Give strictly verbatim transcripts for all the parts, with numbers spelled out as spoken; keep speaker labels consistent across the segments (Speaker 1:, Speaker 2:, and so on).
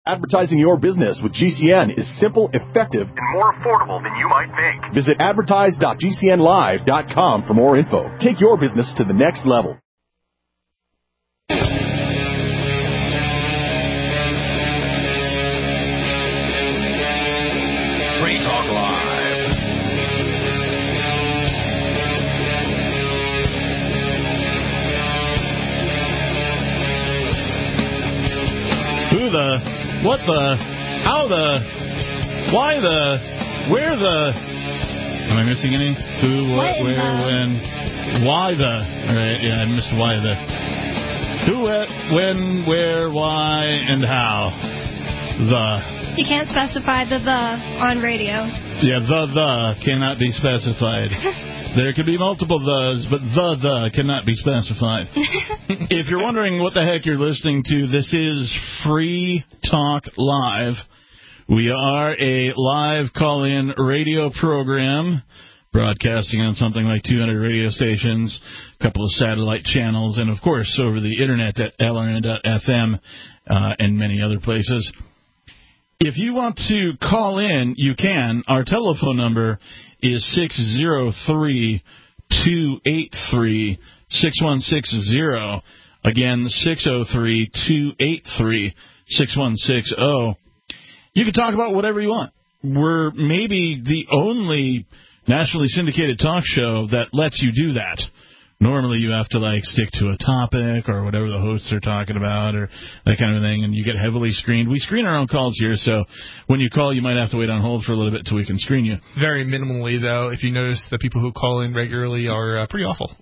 Speaker 1: Advertising your business with G C N is simple, effective, and more affordable than you might think. Visit advertise dot g c n live dot com for more info. Take your business to the next level.
Speaker 2: Free Talk Live.
Speaker 3: Who the... What the, how the, why the, where the, am I missing any? Who, what,
Speaker 4: what
Speaker 3: where,
Speaker 4: the?
Speaker 3: when, why the, all right, yeah, I missed why the. Who, what, when, where, why, and how. The.
Speaker 4: You can't specify the the on radio.
Speaker 3: Yeah, the the cannot be specified. There could be multiple thes, but the the cannot be specified. If you're wondering what the heck you're listening to, this is Free Talk Live. We are a live call-in radio program broadcasting on something like two hundred radio stations, a couple of satellite channels, and, of course, over the Internet at L R N dot F M uh, and many other places. If you want to call in, you can. Our telephone number is six zero three, two eight three, six one six zero. Again, six zero three, two eight three, six one six zero. You can talk about whatever you want. We're maybe the only nationally syndicated talk show that lets you do that. Normally you have to, like, stick to a topic or whatever the hosts are talking about or that kind of thing, and you get heavily screened. We screen our own calls here, so when you call, you might have to wait on hold for a little bit until we can screen you.
Speaker 5: Very minimally, though, if you notice the people who call in regularly are uh, pretty awful.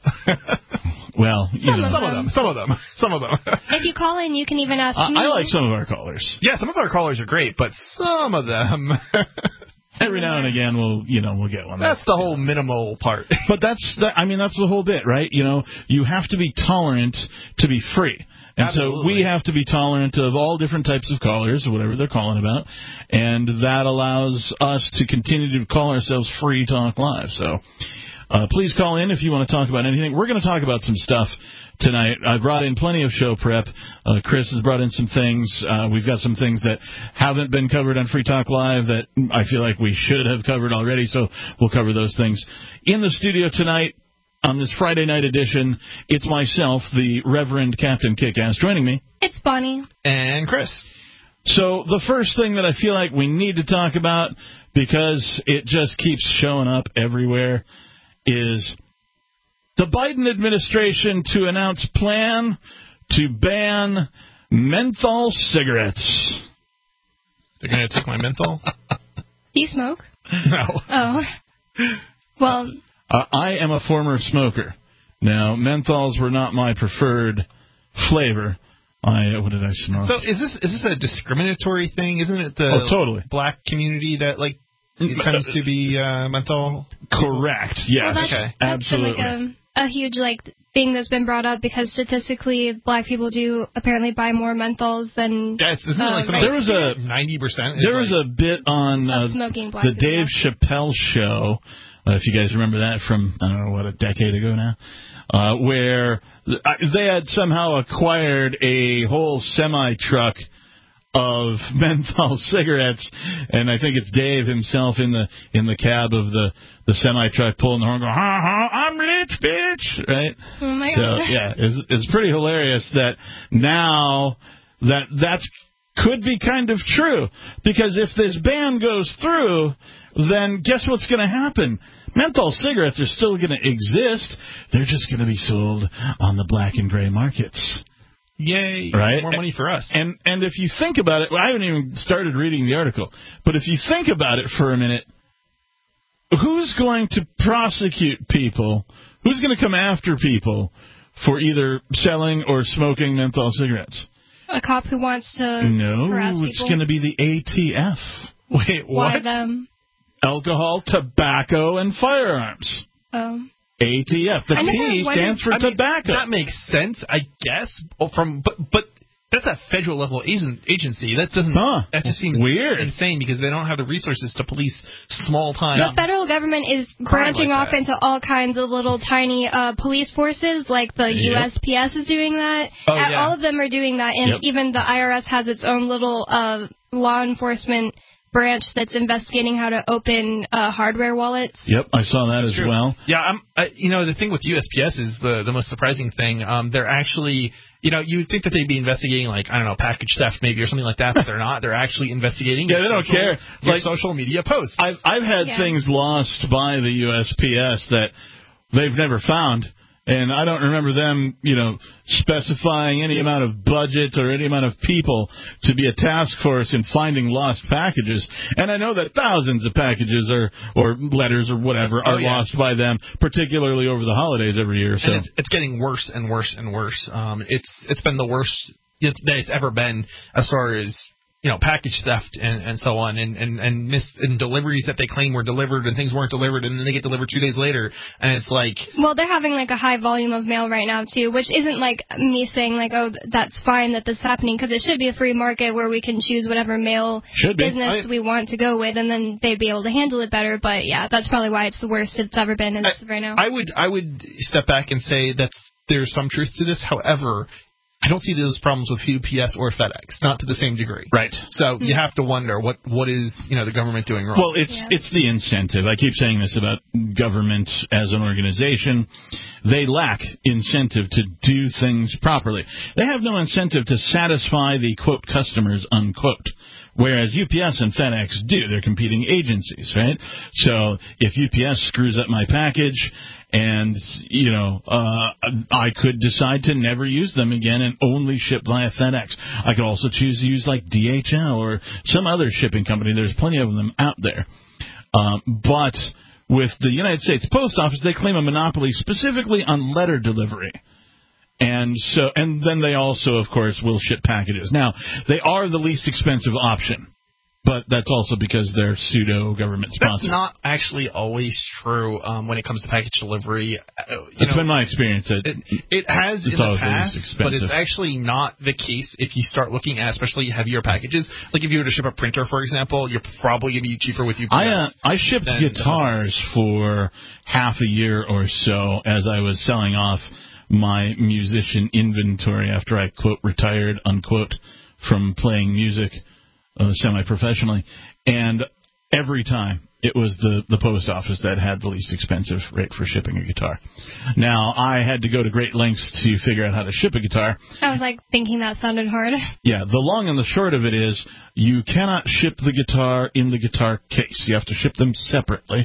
Speaker 3: Well, you
Speaker 4: some
Speaker 3: know.
Speaker 4: Of
Speaker 5: some of them. Some of them. Some of them.
Speaker 4: If you call in, you can even ask
Speaker 3: I,
Speaker 4: me.
Speaker 3: I like some of our callers.
Speaker 5: Yeah, some of our callers are great, but some of them...
Speaker 3: Every now and again, we'll, you know, we'll get one.
Speaker 5: That's the whole minimal part.
Speaker 3: But that's, the, I mean, that's the whole bit, right? You know, you have to be tolerant to be free. And
Speaker 5: Absolutely.
Speaker 3: so we have to be tolerant of all different types of callers, or whatever they're calling about. And that allows us to continue to call ourselves Free Talk Live. So uh, please call in if you want to talk about anything. We're going to talk about some stuff tonight. I brought in plenty of show prep. Uh, Chris has brought in some things. Uh, we've got some things that haven't been covered on Free Talk Live that I feel like we should have covered already, so we'll cover those things. In the studio tonight, on this Friday night edition, it's myself, the Reverend Captain Kickass, joining me.
Speaker 4: It's Bonnie.
Speaker 5: And Chris.
Speaker 3: So the first thing that I feel like we need to talk about, because it just keeps showing up everywhere, is the Biden administration to announce plan to ban menthol cigarettes.
Speaker 5: They're going to take my menthol?
Speaker 4: Do you smoke?
Speaker 5: No.
Speaker 4: Oh. Well...
Speaker 3: Uh, I am a former smoker. Now, menthols were not my preferred flavor. I what did I smoke?
Speaker 5: So is this is this a discriminatory thing? Isn't it the
Speaker 3: oh, totally.
Speaker 5: black community that, like, it tends to be uh, menthol?
Speaker 3: Correct. Yes.
Speaker 4: Well, that's,
Speaker 5: okay.
Speaker 4: that's
Speaker 3: Absolutely.
Speaker 4: been like a, a huge like thing that's been brought up because statistically, black people do apparently buy more menthols than.
Speaker 5: Yeah, it's, isn't it
Speaker 4: uh,
Speaker 5: like
Speaker 4: right.
Speaker 3: There was a
Speaker 5: ninety percent?
Speaker 3: There was
Speaker 5: like,
Speaker 3: a bit on uh,
Speaker 4: smoking black
Speaker 3: the
Speaker 4: people.
Speaker 3: Dave Chappelle show. Uh, if you guys remember that from, I don't know, what, a decade ago now, uh, where they had somehow acquired a whole semi-truck of menthol cigarettes, and I think it's Dave himself in the in the cab of the, the semi-truck pulling the horn going, ha ha, I'm rich, bitch, right?
Speaker 4: Oh, my
Speaker 3: so,
Speaker 4: God.
Speaker 3: yeah, it's, it's pretty hilarious that now that that's could be kind of true, because if this ban goes through, then guess what's going to happen? Menthol cigarettes are still going to exist. They're just going to be sold on the black and gray markets.
Speaker 5: Yay,
Speaker 3: right?
Speaker 5: More money for us.
Speaker 3: And and if you think about it, well, I haven't even started reading the article, but if you think about it for a minute, who's going to prosecute people? Who's going to come after people for either selling or smoking menthol cigarettes?
Speaker 4: A cop who wants to
Speaker 3: No,
Speaker 4: harass
Speaker 3: it's
Speaker 4: people.
Speaker 3: going to be the A T F.
Speaker 5: Wait, what?
Speaker 4: Why them?
Speaker 3: Alcohol, tobacco, and firearms.
Speaker 4: Oh.
Speaker 3: A T F. The
Speaker 4: I never
Speaker 3: T
Speaker 4: wondered-
Speaker 3: stands for
Speaker 5: I mean,
Speaker 3: tobacco.
Speaker 5: that makes sense, I guess. From but but That's a federal level agency. That doesn't.
Speaker 3: Huh.
Speaker 5: That just seems
Speaker 3: weird,
Speaker 5: insane because they don't have the resources to police small time.
Speaker 4: The federal government is branching
Speaker 5: like
Speaker 4: off into all kinds of little tiny uh, police forces, like the
Speaker 3: yep.
Speaker 4: U S P S is doing that.
Speaker 5: Oh,
Speaker 4: uh,
Speaker 5: yeah.
Speaker 4: All of them are doing that, and
Speaker 3: yep.
Speaker 4: even the I R S has its own little uh, law enforcement branch that's investigating how to open uh, hardware wallets.
Speaker 3: Yep, I saw that
Speaker 5: That's
Speaker 3: as
Speaker 5: true.
Speaker 3: well.
Speaker 5: Yeah, I'm, I, you know, the thing with U S P S is the the most surprising thing. Um, they're actually, you know, you would think that they'd be investigating, like, I don't know, package theft maybe or something like that, but they're not. They're actually investigating.
Speaker 3: Yeah, they don't
Speaker 5: social,
Speaker 3: care.
Speaker 5: Your
Speaker 3: Like,
Speaker 5: social media posts.
Speaker 3: I've, I've had
Speaker 4: Yeah.
Speaker 3: things lost by the U S P S that they've never found. And I don't remember them, you know, specifying any amount of budget or any amount of people to be a task force in finding lost packages. And I know that thousands of packages or, or letters or whatever are
Speaker 5: Oh, yeah.
Speaker 3: lost by them, particularly over the holidays every year. So
Speaker 5: And it's, it's getting worse and worse and worse. Um, it's it's been the worst that it's ever been as far as, you know, package theft and, and so on, and, and, and missed and deliveries that they claim were delivered and things weren't delivered, and then they get delivered two days later, and it's like...
Speaker 4: Well, they're having, like, a high volume of mail right now, too, which isn't, like, me saying, like, oh, that's fine that this is happening, because it should be a free market where we can choose whatever mail
Speaker 3: Should be.
Speaker 4: business
Speaker 5: I-
Speaker 4: we want to go with, and then they'd be able to handle it better. But, yeah, that's probably why it's the worst it's ever been is
Speaker 5: I,
Speaker 4: right now.
Speaker 5: I would I would step back and say that's there's some truth to this. However, I don't see those problems with U P S or FedEx, not to the same degree.
Speaker 3: right.
Speaker 5: So you have to wonder what what is, you know, the government doing wrong.
Speaker 3: Well, it's
Speaker 4: Yeah.
Speaker 3: it's the incentive. I keep saying this about government as an organization. They lack incentive to do things properly. They have no incentive to satisfy the, quote, customers, unquote. Whereas U P S and FedEx do. They're competing agencies, right? So if U P S screws up my package and, you know, uh, I could decide to never use them again and only ship via FedEx. I could also choose to use like D H L or some other shipping company. There's plenty of them out there. Um, but with the United States Post Office, they claim a monopoly specifically on letter delivery. And so, and then they also, of course, will ship packages. Now, they are the least expensive option, but that's also because they're pseudo-government
Speaker 5: That's
Speaker 3: sponsored.
Speaker 5: not actually always true um, when it comes to package delivery. Uh, you
Speaker 3: That's
Speaker 5: know,
Speaker 3: been my experience. That
Speaker 5: It, it has
Speaker 3: It's
Speaker 5: in the
Speaker 3: always the
Speaker 5: past,
Speaker 3: least
Speaker 5: but it's
Speaker 3: expensive.
Speaker 5: actually not the case if you start looking at especially heavier packages. Like if you were to ship a printer, for example, you're probably going to be cheaper with U P S.
Speaker 3: I uh, I shipped
Speaker 5: than-
Speaker 3: guitars for half a year or so as I was selling off my musician inventory after I, quote, retired, unquote, from playing music uh, semi-professionally. And every time it was the, the post office that had the least expensive rate for shipping a guitar. Now, I had to go to great lengths to figure out how to ship a guitar.
Speaker 4: I was, like, thinking that sounded hard.
Speaker 3: Yeah, the long and the short of it is you cannot ship the guitar in the guitar case. You have to ship them separately.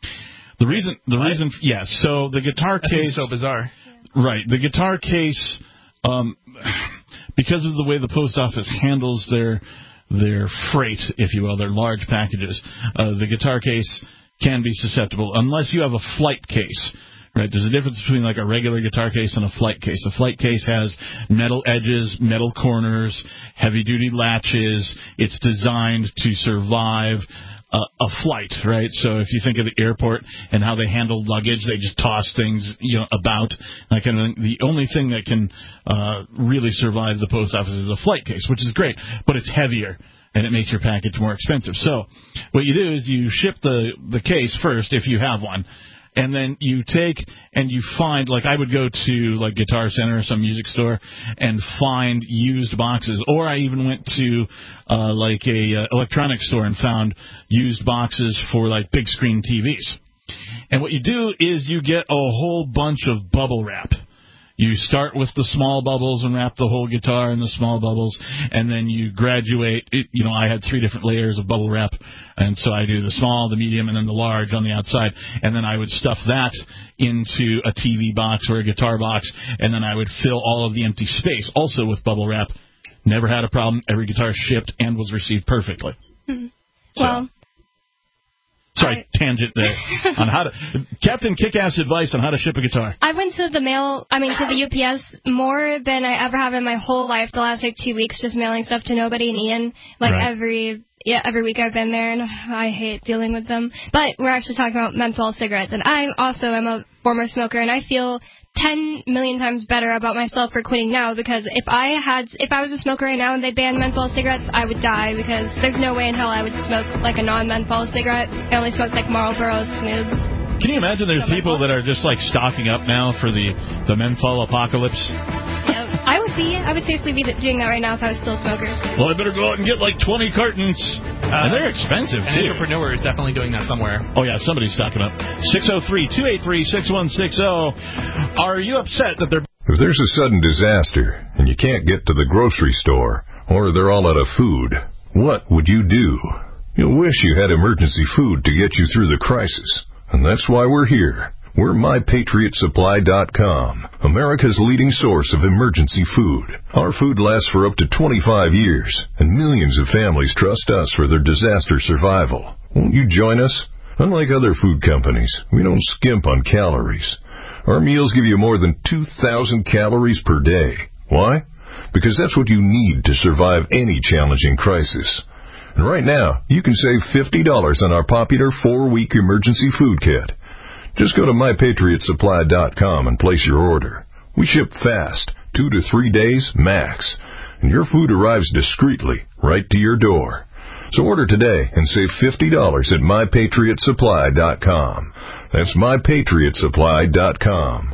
Speaker 3: The reason, the reason, yes. So the guitar
Speaker 5: That seems
Speaker 3: case,
Speaker 5: so bizarre.
Speaker 3: right? The guitar case, um, because of the way the post office handles their their freight, if you will, their large packages, uh, the guitar case can be susceptible unless you have a flight case. Right, there's a difference between like a regular guitar case and a flight case. A flight case has metal edges, metal corners, heavy-duty latches. It's designed to survive a, a flight, right? So if you think of the airport and how they handle luggage, they just toss things, you know, about. That kind of thing. The only thing that can uh, really survive the post office is a flight case, which is great, but it's heavier. And it makes your package more expensive. So what you do is you ship the, the case first, if you have one. And then you take and you find, like I would go to like Guitar Center or some music store and find used boxes. Or I even went to uh, like a uh, electronics store and found used boxes for like big screen T Vs. And what you do is you get a whole bunch of bubble wrap. You start with the small bubbles and wrap the whole guitar in the small bubbles, and then you graduate. It, you know, I had three different layers of bubble wrap, and so I do the small, the medium, and then the large on the outside, and then I would stuff that into a T V box or a guitar box, and then I would fill all of the empty space also with bubble wrap. Never had a problem. Every guitar shipped and was received perfectly.
Speaker 4: Mm-hmm.
Speaker 3: So.
Speaker 4: Well...
Speaker 3: Sorry, tangent there. on how to Captain Kick-Ass advice on how to ship a guitar.
Speaker 4: I went to the mail, I mean, to the U P S more than I ever have in my whole life the last, like, two weeks, just mailing stuff to nobody and Ian. Like,
Speaker 3: Right.
Speaker 4: every, yeah, every week I've been there, and I hate dealing with them. But we're actually talking about menthol cigarettes, and I also am a former smoker, and I feel ten million times better about myself for quitting now, because if I had, if I was a smoker right now and they banned menthol cigarettes, I would die, because there's no way in hell I would smoke like a non-menthol cigarette. I only smoke like Marlboro Smooths.
Speaker 3: Can you imagine there's people that are just like stocking up now for the, the menthol apocalypse?
Speaker 4: Yeah, I would be. I would seriously be doing that right now if I was still a smoker.
Speaker 3: Well, I better go out and get like twenty cartons. Uh, and they're expensive,
Speaker 5: An
Speaker 3: too.
Speaker 5: entrepreneur is definitely doing that somewhere.
Speaker 3: Oh, yeah, somebody's stocking up. six oh three, two eight three, six one six oh. Are you upset that they're...
Speaker 6: If there's a sudden disaster and you can't get to the grocery store, or they're all out of food, what would you do? You'll wish you had emergency food to get you through the crisis. And that's why we're here. We're my patriot supply dot com, America's leading source of emergency food. Our food lasts for up to twenty-five years, and millions of families trust us for their disaster survival. Won't you join us? Unlike other food companies, we don't skimp on calories. Our meals give you more than two thousand calories per day. Why? Because that's what you need to survive any challenging crisis. And right now, you can save fifty dollars on our popular four-week emergency food kit. Just go to my patriot supply dot com and place your order. We ship fast, two to three days max, and your food arrives discreetly right to your door. So order today and save fifty dollars at my patriot supply dot com. That's my patriot supply dot com.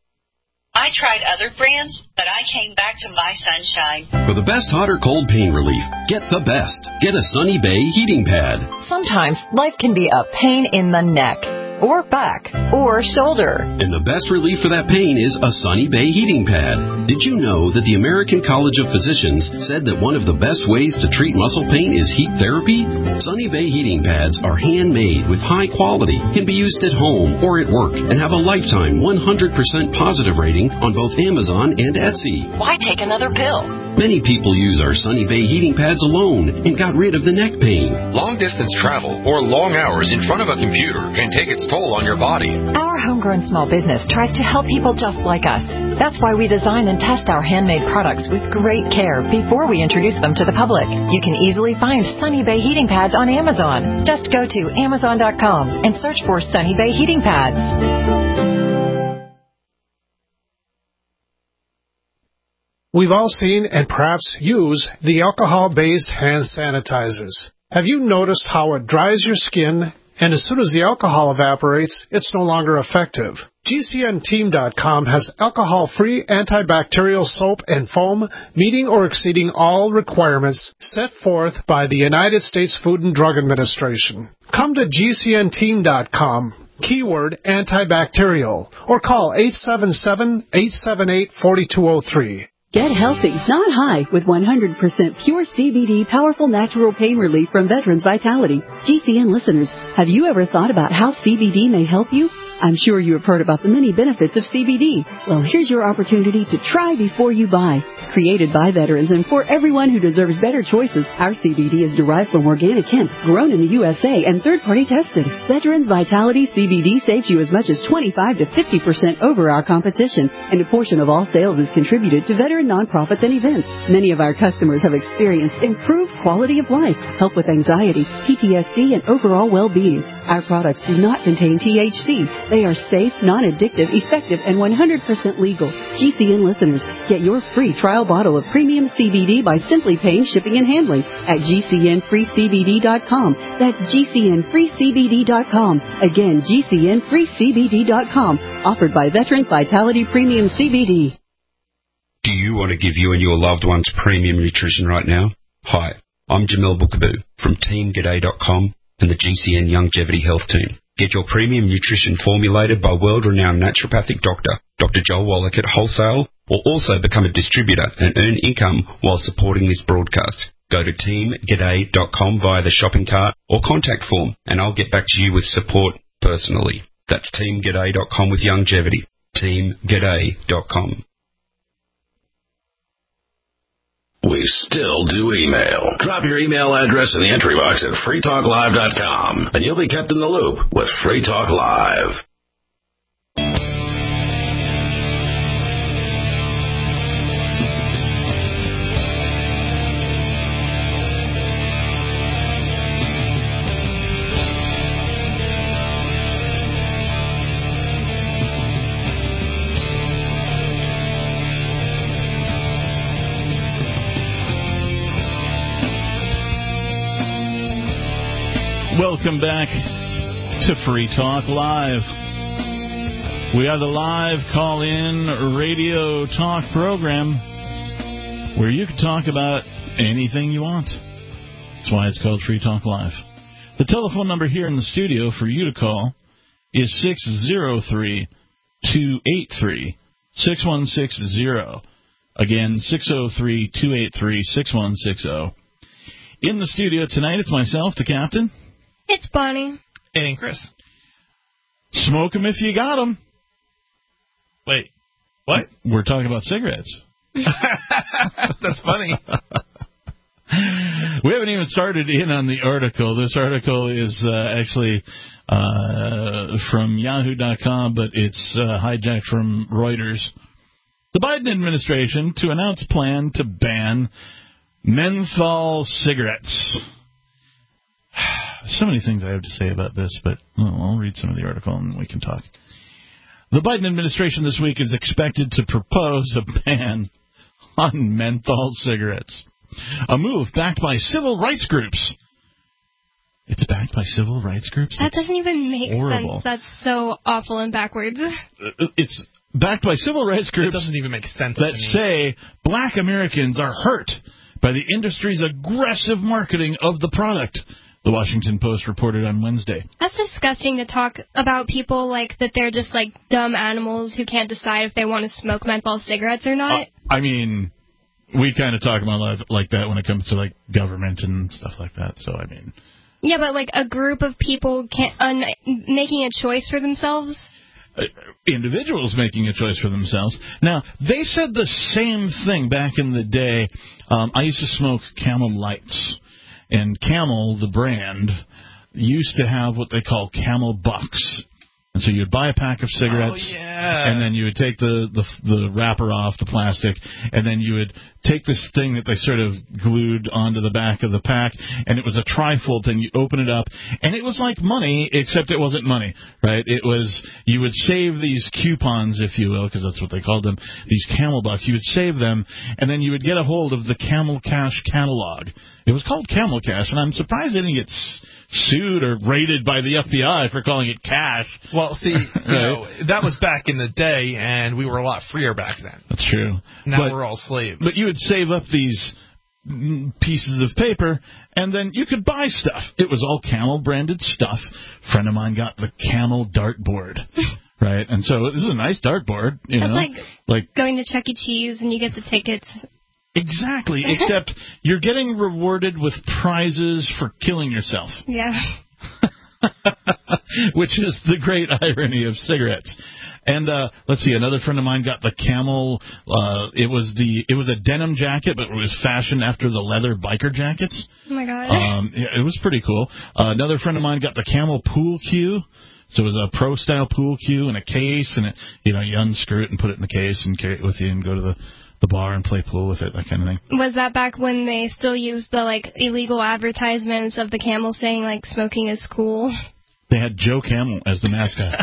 Speaker 7: I tried other brands, but I came back to My Sunshine.
Speaker 2: For the best hot or cold pain relief, get the best. Get a Sunny Bay heating pad.
Speaker 8: Sometimes life can be a pain in the neck, or back, or shoulder.
Speaker 2: And the best relief for that pain is a Sunny Bay heating pad. Did you know that the American College of Physicians said that one of the best ways to treat muscle pain is heat therapy? Sunny Bay heating pads are handmade with high quality, can be used at home or at work, and have a lifetime one hundred percent positive rating on both Amazon and Etsy.
Speaker 8: Why take another pill?
Speaker 2: Many people use our Sunny Bay heating pads alone and got rid of the neck pain.
Speaker 9: Long-distance travel or long hours in front of a computer can take its toll on your body.
Speaker 8: Our homegrown small business tries to help people just like us. That's why we design and test our handmade products with great care before we introduce them to the public. You can easily find Sunny Bay heating pads on Amazon. Just go to amazon dot com and search for Sunny Bay heating pads.
Speaker 10: We've all seen and perhaps use the alcohol-based hand sanitizers. Have you noticed how it dries your skin, and as soon as the alcohol evaporates, it's no longer effective? G C N team dot com has alcohol-free antibacterial soap and foam meeting or exceeding all requirements set forth by the United States Food and Drug Administration. Come to G C N team dot com. Keyword antibacterial, or call eight seven seven, eight seven eight, four two zero three.
Speaker 11: Get healthy, not high, with one hundred percent pure C B D powerful natural pain relief from Veterans Vitality. G C N listeners, have you ever thought about how C B D may help you? I'm sure you have heard about the many benefits of C B D. Well, here's your opportunity to try before you buy. Created by veterans and for everyone who deserves better choices, our C B D is derived from organic hemp, grown in the U S A and third-party tested. Veterans Vitality C B D saves you as much as twenty-five to fifty percent over our competition, and a portion of all sales is contributed to veteran nonprofits and events. Many of our customers have experienced improved quality of life, help with anxiety, P T S D, and overall well-being. Our products do not contain T H C. They are safe, non-addictive, effective, and one hundred percent legal. G C N listeners, get your free trial bottle of premium C B D by simply paying shipping and handling at G C N free C B D dot com. That's G C N free C B D dot com. Again, G C N free C B D dot com. Offered by Veterans Vitality Premium C B D.
Speaker 12: Do you want to give you and your loved ones premium nutrition right now? Hi, I'm Jamel Bookaboo from Team G'day dot com and the G C N Longevity Health Team. Get your premium nutrition formulated by world-renowned naturopathic doctor, Doctor Joel Wallach at Wholesale, or also become a distributor and earn income while supporting this broadcast. Go to Team G'day dot com via the shopping cart or contact form, and I'll get back to you with support personally. That's Team G'day dot com with longevity. Team G'day dot com.
Speaker 9: We still do email. Drop your email address in the entry box at free talk live dot com, and you'll be kept in the loop with Free Talk Live.
Speaker 3: Welcome back to Free Talk Live. We are the live call-in radio talk program where you can talk about anything you want. That's why it's called Free Talk Live. The telephone number here in the studio for you to call is six oh three, two eight three, six one six zero. Again, six oh three, two eight three, six one six zero. In the studio tonight, it's myself, the captain.
Speaker 4: It's Bonnie.
Speaker 5: And Chris.
Speaker 3: Smoke 'em if you got 'em.
Speaker 5: Wait, what?
Speaker 3: We're talking about cigarettes.
Speaker 5: That's funny.
Speaker 3: We haven't even started in on the article. This article is uh, actually uh, from yahoo dot com, but it's uh, hijacked from Reuters. The Biden administration to announce plan to ban menthol cigarettes. So many things I have to say about this, but well, I'll read some of the article and we can talk. The Biden administration this week is expected to propose a ban on menthol cigarettes, a move backed by civil rights groups. It's backed by civil rights groups?
Speaker 4: That doesn't even make
Speaker 3: horrible.
Speaker 4: sense. That's so awful and backwards.
Speaker 3: It's backed by civil rights groups.
Speaker 5: It doesn't even make sense
Speaker 3: that
Speaker 5: to me.
Speaker 3: say black Americans are hurt by the industry's aggressive marketing of the product, the Washington Post reported on Wednesday.
Speaker 4: That's disgusting to talk about people like that they're just like dumb animals who can't decide if they want to smoke menthol cigarettes or not.
Speaker 3: Uh, I mean, we kind of talk about life like that when it comes to like government and stuff like that. So, I mean.
Speaker 4: Yeah, but like a group of people can't, un, making a choice for themselves.
Speaker 3: Uh, individuals making a choice for themselves. Now, they said the same thing back in the day. Um, I used to smoke Camel Lights. And Camel, the brand, used to have what they call Camel Bucks. And so you'd buy a pack of cigarettes,
Speaker 5: oh, yeah.
Speaker 3: and then you would take the, the the wrapper off, the plastic, and then you would take this thing that they sort of glued onto the back of the pack, and it was a trifold thing. You open it up, and it was like money, except it wasn't money, right? It was, you would save these coupons, if you will, because that's what they called them, these Camel Bucks. You would save them, and then you would get a hold of the Camel Cash catalog. It was called Camel Cash, and I'm surprised they didn't get sued or raided by the F B I for calling it cash.
Speaker 5: Well, see, you know, that was back in the day, and we were a lot freer back then.
Speaker 3: That's true.
Speaker 5: Now
Speaker 3: but,
Speaker 5: we're all slaves.
Speaker 3: But you would save up these pieces of paper, and then you could buy stuff. It was all Camel-branded stuff. A friend of mine got the Camel dartboard. Right? And so this is a nice dartboard. You
Speaker 4: That's
Speaker 3: know,
Speaker 4: like,
Speaker 3: like
Speaker 4: going to Chuck E. Cheese and you get the tickets.
Speaker 3: Exactly, except you're getting rewarded with prizes for killing yourself.
Speaker 4: Yeah.
Speaker 3: Which is the great irony of cigarettes. And uh, let's see, another friend of mine got the Camel. Uh, it was the it was a denim jacket, but it was fashioned after the leather biker jackets.
Speaker 4: Oh my god!
Speaker 3: Um, it was pretty cool. Uh, another friend of mine got the Camel pool cue. So it was a pro style pool cue in a case, and it, you know, you unscrew it and put it in the case and carry it with you and go to the. the bar and play pool with it, that kind of thing.
Speaker 4: Was that back when they still used the, like, illegal advertisements of the Camel saying, like, smoking is cool?
Speaker 3: They had Joe Camel as the mascot.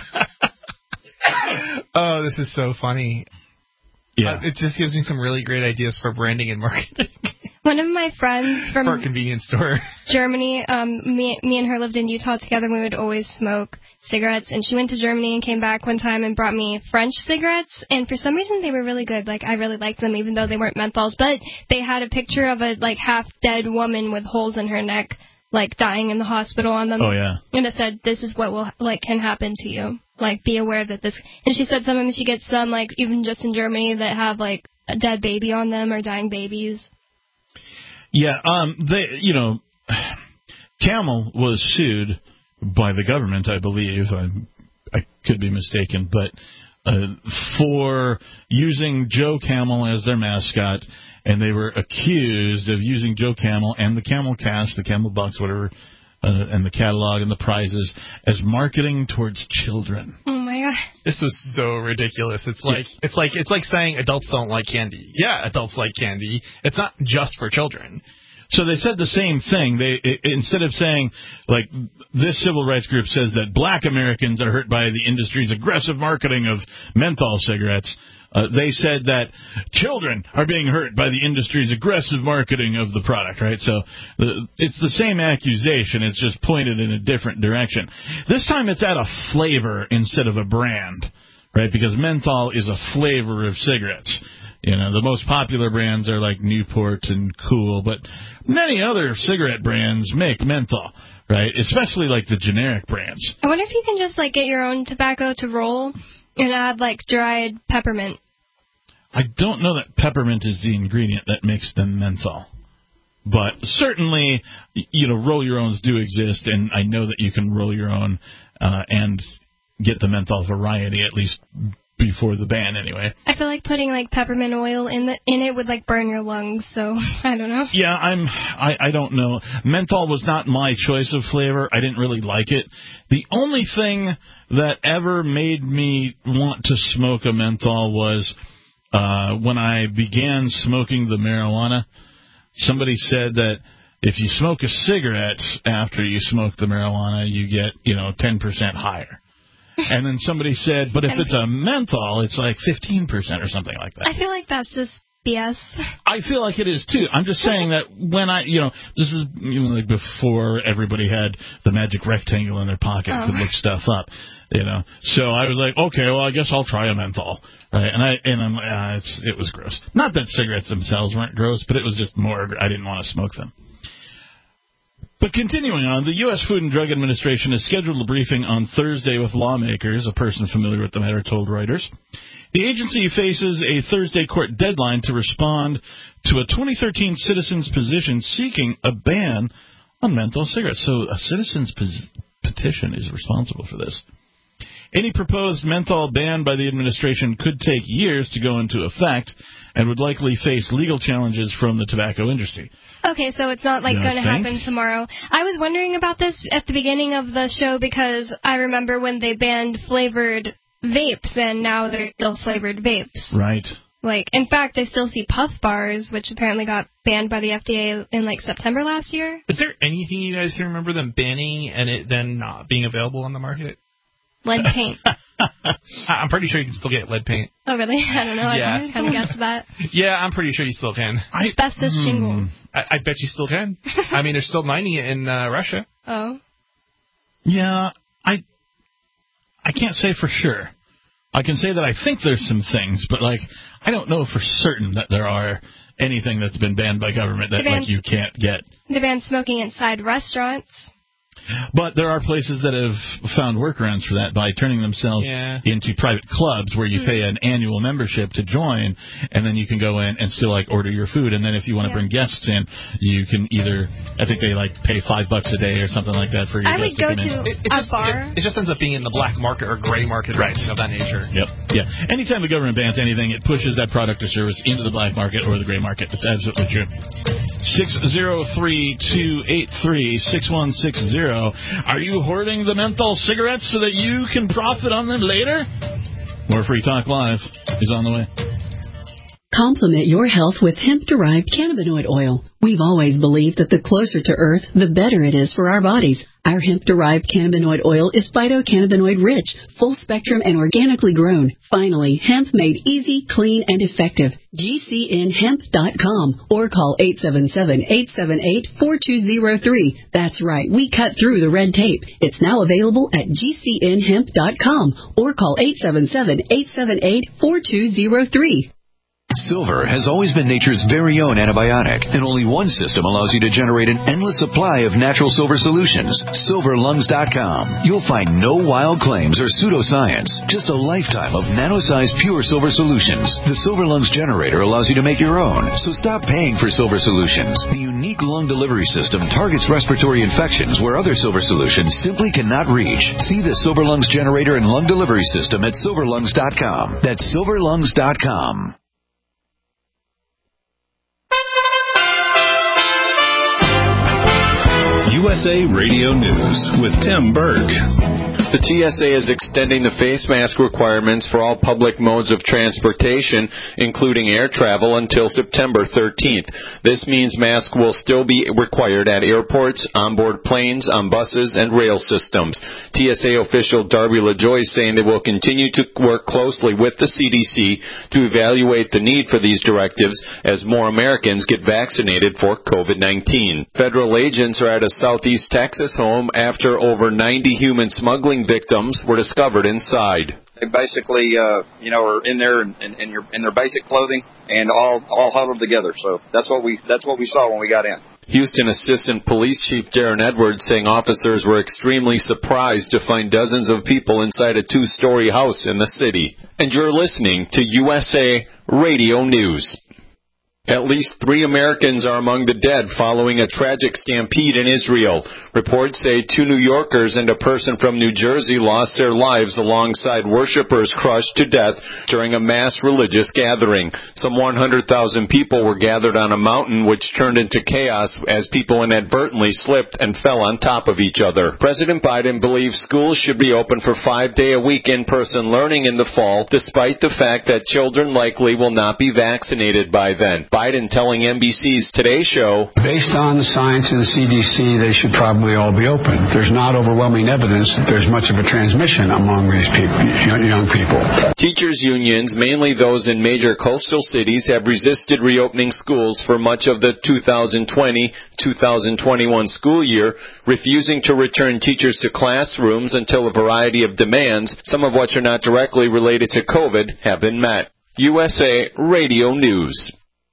Speaker 5: Oh, this is so funny.
Speaker 3: Yeah.
Speaker 5: Uh, it just gives me some really great ideas for branding and marketing.
Speaker 4: One of my friends from
Speaker 5: for a convenience store.
Speaker 4: Germany, um, me, me and her lived in Utah together, and we would always smoke cigarettes. And she went to Germany and came back one time and brought me French cigarettes. And for some reason, they were really good. Like, I really liked them, even though they weren't menthols. But they had a picture of a, like, half-dead woman with holes in her neck, like, dying in the hospital on them.
Speaker 3: Oh, yeah.
Speaker 4: And it said, this is what will, like, can happen to you. Like, be aware that this... And she said sometimes she gets some, like, even just in Germany that have, like, a dead baby on them or dying babies.
Speaker 3: Yeah, um, they, you know, Camel was sued by the government, I believe. I, I could be mistaken, but uh, for using Joe Camel as their mascot, and they were accused of using Joe Camel and the Camel Cash, the Camel Bucks, whatever, uh, and the catalog and the prizes as marketing towards children.
Speaker 4: Oh my god!
Speaker 5: This was so ridiculous. It's like yeah. it's like it's like saying adults don't like candy. Yeah, adults like candy. It's not just for children.
Speaker 3: So they said the same thing. They it, instead of saying, like, this civil rights group says that black Americans are hurt by the industry's aggressive marketing of menthol cigarettes, Uh, they said that children are being hurt by the industry's aggressive marketing of the product, right? So the, it's the same accusation. It's just pointed in a different direction. This time it's at a flavor instead of a brand, right? Because menthol is a flavor of cigarettes. You know, the most popular brands are like Newport and Kool, but many other cigarette brands make menthol, right? Especially like the generic brands.
Speaker 4: I wonder if you can just like get your own tobacco to roll and add like dried peppermint.
Speaker 3: I don't know that peppermint is the ingredient that makes them menthol. But certainly, you know, roll-your-owns do exist, and I know that you can roll your own uh, and get the menthol variety, at least before the ban anyway.
Speaker 4: I feel like putting like peppermint oil in the in it would like burn your lungs, so I don't know.
Speaker 3: Yeah, I'm I, I don't know. Menthol was not my choice of flavor. I didn't really like it. The only thing that ever made me want to smoke a menthol was uh when I began smoking the marijuana. Somebody said that if you smoke a cigarette after you smoke the marijuana, you get, you know, ten percent higher. And then somebody said, but if it's a menthol, it's like fifteen percent or something like that.
Speaker 4: I feel like that's just B S.
Speaker 3: I feel like it is, too. I'm just saying that when I, you know, this is you know, like before everybody had the magic rectangle in their pocket and
Speaker 4: oh.
Speaker 3: could look stuff up, you know. So I was like, okay, well, I guess I'll try a menthol. Right? And I and I'm uh, it's it was gross. Not that cigarettes themselves weren't gross, but it was just more, I didn't want to smoke them. But continuing on, the U S Food and Drug Administration has scheduled a briefing on Thursday with lawmakers, a person familiar with the matter told Reuters. The agency faces a Thursday court deadline to respond to a twenty thirteen citizen's petition seeking a ban on menthol cigarettes. So a citizen's pos- petition is responsible for this. Any proposed menthol ban by the administration could take years to go into effect and would likely face legal challenges from the tobacco industry.
Speaker 4: Okay, so it's not like
Speaker 3: You
Speaker 4: going to
Speaker 3: think?
Speaker 4: happen tomorrow. I was wondering about this at the beginning of the show because I remember when they banned flavored vapes and now they're still flavored vapes.
Speaker 3: Right.
Speaker 4: Like, in fact, I still see puff bars, which apparently got banned by the F D A in like September last year.
Speaker 5: Is there anything you guys can remember them banning and it then not being available on the market?
Speaker 4: Lead paint.
Speaker 5: I'm pretty sure you can still get lead paint.
Speaker 4: Oh, really? I don't know.
Speaker 5: Yeah.
Speaker 4: I kind of guessed that.
Speaker 5: Yeah, I'm pretty sure you still can.
Speaker 4: Asbestos
Speaker 5: Hmm.
Speaker 4: shingles.
Speaker 5: I, I bet you still can. I mean, they're still mining it in uh, Russia.
Speaker 4: Oh.
Speaker 3: Yeah, I I can't say for sure. I can say that I think there's some things, but, like, I don't know for certain that there are anything that's been banned by government that,
Speaker 4: Banned-
Speaker 3: like, you can't get.
Speaker 4: They banned smoking inside restaurants.
Speaker 3: But there are places that have found workarounds for that by turning themselves
Speaker 5: Yeah.
Speaker 3: into private clubs where you
Speaker 4: Mm.
Speaker 3: pay an annual membership to join, and then you can go in and still, like, order your food. And then if you want to
Speaker 4: Yeah.
Speaker 3: bring guests in, you can either, I think they, like, pay five bucks a day or something like that for your
Speaker 4: I
Speaker 3: guests
Speaker 4: would go
Speaker 3: to come in.
Speaker 4: to
Speaker 5: It, it
Speaker 4: a
Speaker 5: just,
Speaker 4: bar.
Speaker 5: It, it just ends up being in the black market or gray market or
Speaker 3: Right.
Speaker 5: something of that nature.
Speaker 3: Yep. Yeah. Anytime the government bans anything, it pushes that product or service into the black market or the gray market. It's absolutely true. six zero three, two eight three, six one six zero. Are you hoarding the menthol cigarettes so that you can profit on them later? More Free Talk Live is on the way.
Speaker 11: Complement your health with hemp-derived cannabinoid oil. We've always believed that the closer to Earth, the better it is for our bodies. Our hemp-derived cannabinoid oil is phytocannabinoid-rich, full-spectrum, and organically grown. Finally, hemp made easy, clean, and effective. G C N hemp dot com or call eight seven seven, eight seven eight, four two zero three. That's right, we cut through the red tape. It's now available at G C N hemp dot com or call eight seven seven, eight seven eight, four two zero three.
Speaker 13: Silver has always been nature's very own antibiotic, and only one system allows you to generate an endless supply of natural silver solutions. silver lungs dot com. You'll find no wild claims or pseudoscience, just a lifetime of nano-sized pure silver solutions. The Silver Lungs generator allows you to make your own, so stop paying for silver solutions. The unique lung delivery system targets respiratory infections where other silver solutions simply cannot reach. See the Silver Lungs generator and lung delivery system at silver lungs dot com. That's silver lungs dot com.
Speaker 14: U S A Radio News with Tim Berg. The T S A is extending the face mask requirements for all public modes of transportation, including air travel, until September thirteenth. This means masks will still be required at airports, onboard planes, on buses, and rail systems. T S A official Darby LaJoy is saying they will continue to work closely with the C D C to evaluate the need for these directives as more Americans get vaccinated for COVID nineteen. Federal agents are at a southeast Texas home after over ninety human smuggling victims were discovered inside.
Speaker 15: They basically, uh, you know, are in there in, in, in, your, in their basic clothing and all all huddled together. So that's what we that's what we saw when we got in.
Speaker 14: Houston Assistant Police Chief Darren Edwards saying officers were extremely surprised to find dozens of people inside a two-story house in the city. And you're listening to U S A Radio News. At least three Americans are among the dead following a tragic stampede in Israel. Reports say two New Yorkers and a person from New Jersey lost their lives alongside worshipers crushed to death during a mass religious gathering. Some one hundred thousand people were gathered on a mountain, which turned into chaos as people inadvertently slipped and fell on top of each other. President Biden believes schools should be open for five-day-a-week in-person learning in the fall, despite the fact that children likely will not be vaccinated by then. Biden telling N B C's Today Show,
Speaker 16: based on the science and the C D C, they should probably all be open. There's not overwhelming evidence that there's much of a transmission among these people, young people.
Speaker 14: Teachers' unions, mainly those in major coastal cities, have resisted reopening schools for much of the two thousand twenty two thousand twenty-one school year, refusing to return teachers to classrooms until a variety of demands, some of which are not directly related to COVID, have been met. U S A Radio News.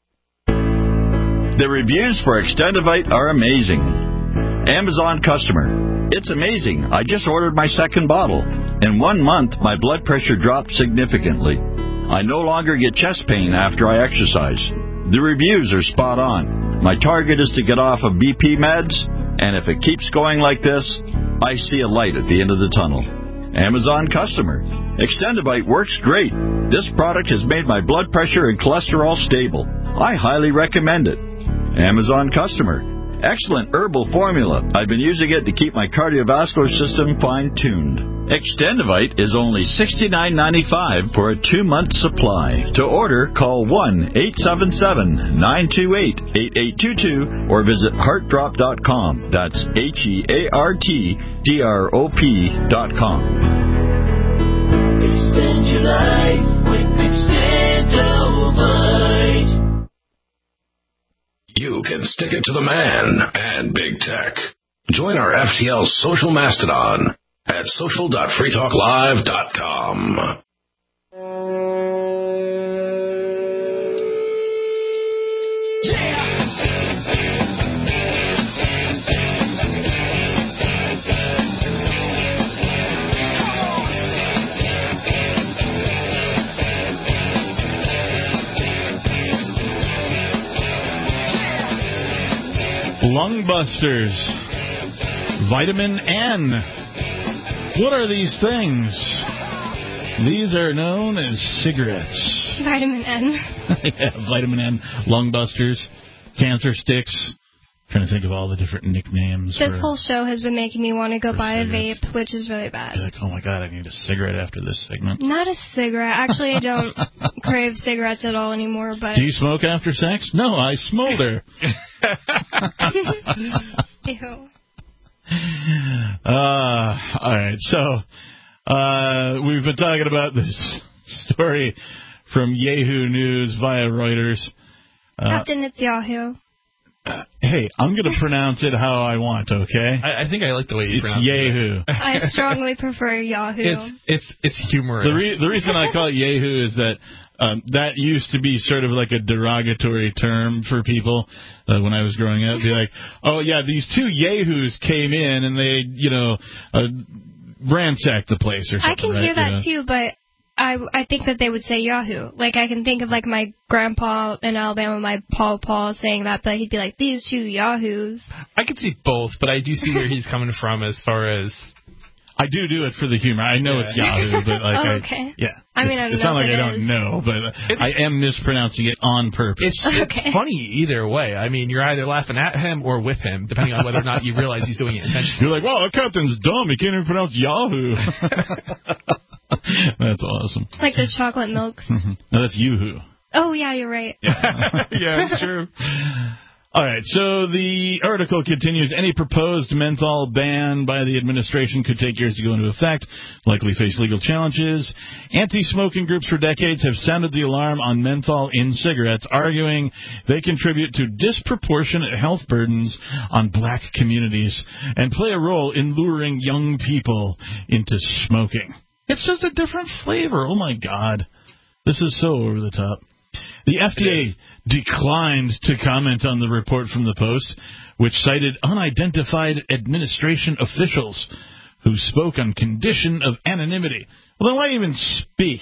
Speaker 17: The reviews for Extendivite are amazing. Amazon customer. It's amazing. I just ordered my second bottle. In one month, my blood pressure dropped significantly. I no longer get chest pain after I exercise. The reviews are spot on. My target is to get off of B P meds, and if it keeps going like this, I see a light at the end of the tunnel. Amazon customer. Extendivite works great. This product has made my blood pressure and cholesterol stable. I highly recommend it. Amazon customer. Excellent herbal formula. I've been using it to keep my cardiovascular system fine-tuned. Extendivite is only sixty-nine ninety-five for a two-month supply. To order, call one eight seven seven nine two eight eight eight two two or visit heart drop dot com. That's H E A R T D R O P dot com.
Speaker 18: Extend your life with Extendivite.
Speaker 9: You can stick it to the man and big tech. Join our F T L social mastodon at social dot free talk live dot com.
Speaker 3: Lungbusters. Vitamin N. What are these things? These are known as cigarettes.
Speaker 4: Vitamin N.
Speaker 3: Yeah, Vitamin N. Lungbusters. Cancer sticks. Trying to think of all the different nicknames.
Speaker 4: This
Speaker 3: for,
Speaker 4: whole show has been making me want to go buy cigarettes. a vape, which is really bad.
Speaker 3: You're like, oh my god, I need a cigarette after this segment.
Speaker 4: Not a cigarette. Actually, I don't crave cigarettes at all anymore. But
Speaker 3: do you smoke after sex? No, I smolder.
Speaker 4: Ew.
Speaker 3: Uh, all right, so uh, we've been talking about this story from Yahoo News via Reuters. Uh,
Speaker 4: Captain, it's Yahoo.
Speaker 3: Uh, hey, I'm going to pronounce it how I want, okay?
Speaker 5: I, I think I like the way you
Speaker 3: it's
Speaker 5: pronounce
Speaker 3: Yahoo.
Speaker 5: it.
Speaker 4: I strongly prefer Yahoo.
Speaker 5: It's it's it's humorous.
Speaker 3: The, re- the reason I call it Yahoo is that um, that used to be sort of like a derogatory term for people uh, when I was growing up. Be like, oh yeah, these two Yahoos came in and they, you know, uh, ransacked the place or something.
Speaker 4: I can
Speaker 3: right?
Speaker 4: hear that
Speaker 3: you know?
Speaker 4: too, but I, I think that they would say Yahoo. Like, I can think of, like, my grandpa in Alabama, my paw-paw saying that, but he'd be like, these two Yahoos.
Speaker 5: I could see both, but I do see where he's coming from as far as...
Speaker 3: I do do it for the humor. I know
Speaker 5: Yeah.
Speaker 3: it's Yahoo, but like,
Speaker 4: Oh,
Speaker 3: I,
Speaker 4: okay.
Speaker 3: yeah.
Speaker 4: I mean, I don't
Speaker 3: it's
Speaker 4: know
Speaker 3: not like
Speaker 4: if it
Speaker 3: I don't
Speaker 4: is.
Speaker 3: know, but I am mispronouncing it on purpose.
Speaker 5: It's, it's
Speaker 4: Okay.
Speaker 5: funny either way. I mean, you're either laughing at him or with him, depending on whether or not you realize he's doing it intentionally.
Speaker 3: You're like, well, that captain's dumb. He can't even pronounce Yahoo. That's awesome.
Speaker 4: It's like the chocolate milk.
Speaker 3: No, that's Yoo-hoo.
Speaker 4: Oh, yeah, you're right.
Speaker 3: Yeah, it's true. All right, so the article continues. Any proposed menthol ban by the administration could take years to go into effect, likely face legal challenges. Anti-smoking groups for decades have sounded the alarm on menthol in cigarettes, arguing they contribute to disproportionate health burdens on black communities and play a role in luring young people into smoking. It's just a different flavor. Oh, my God. This is so over the top. The F D A declined to comment on the report from the Post, which cited unidentified administration officials who spoke on condition of anonymity. Well, then why even speak?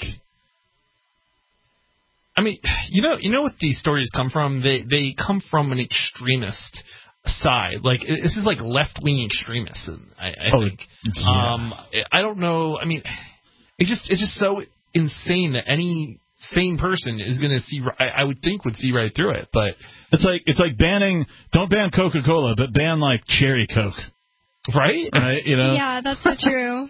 Speaker 5: I mean, you know, you know what these stories come from? They they come from an extremist side. Like, this is like left-wing extremists, I, I
Speaker 3: Oh,
Speaker 5: think.
Speaker 3: yeah.
Speaker 5: Um, I don't know. I mean, it just it's just so insane that any sane person is going to see, I, I would think would see right through it, but
Speaker 3: It's like it's like banning, don't ban Coca-Cola, but ban, like, Cherry Coke.
Speaker 5: right?
Speaker 3: Right, you know?
Speaker 4: Yeah, that's so true.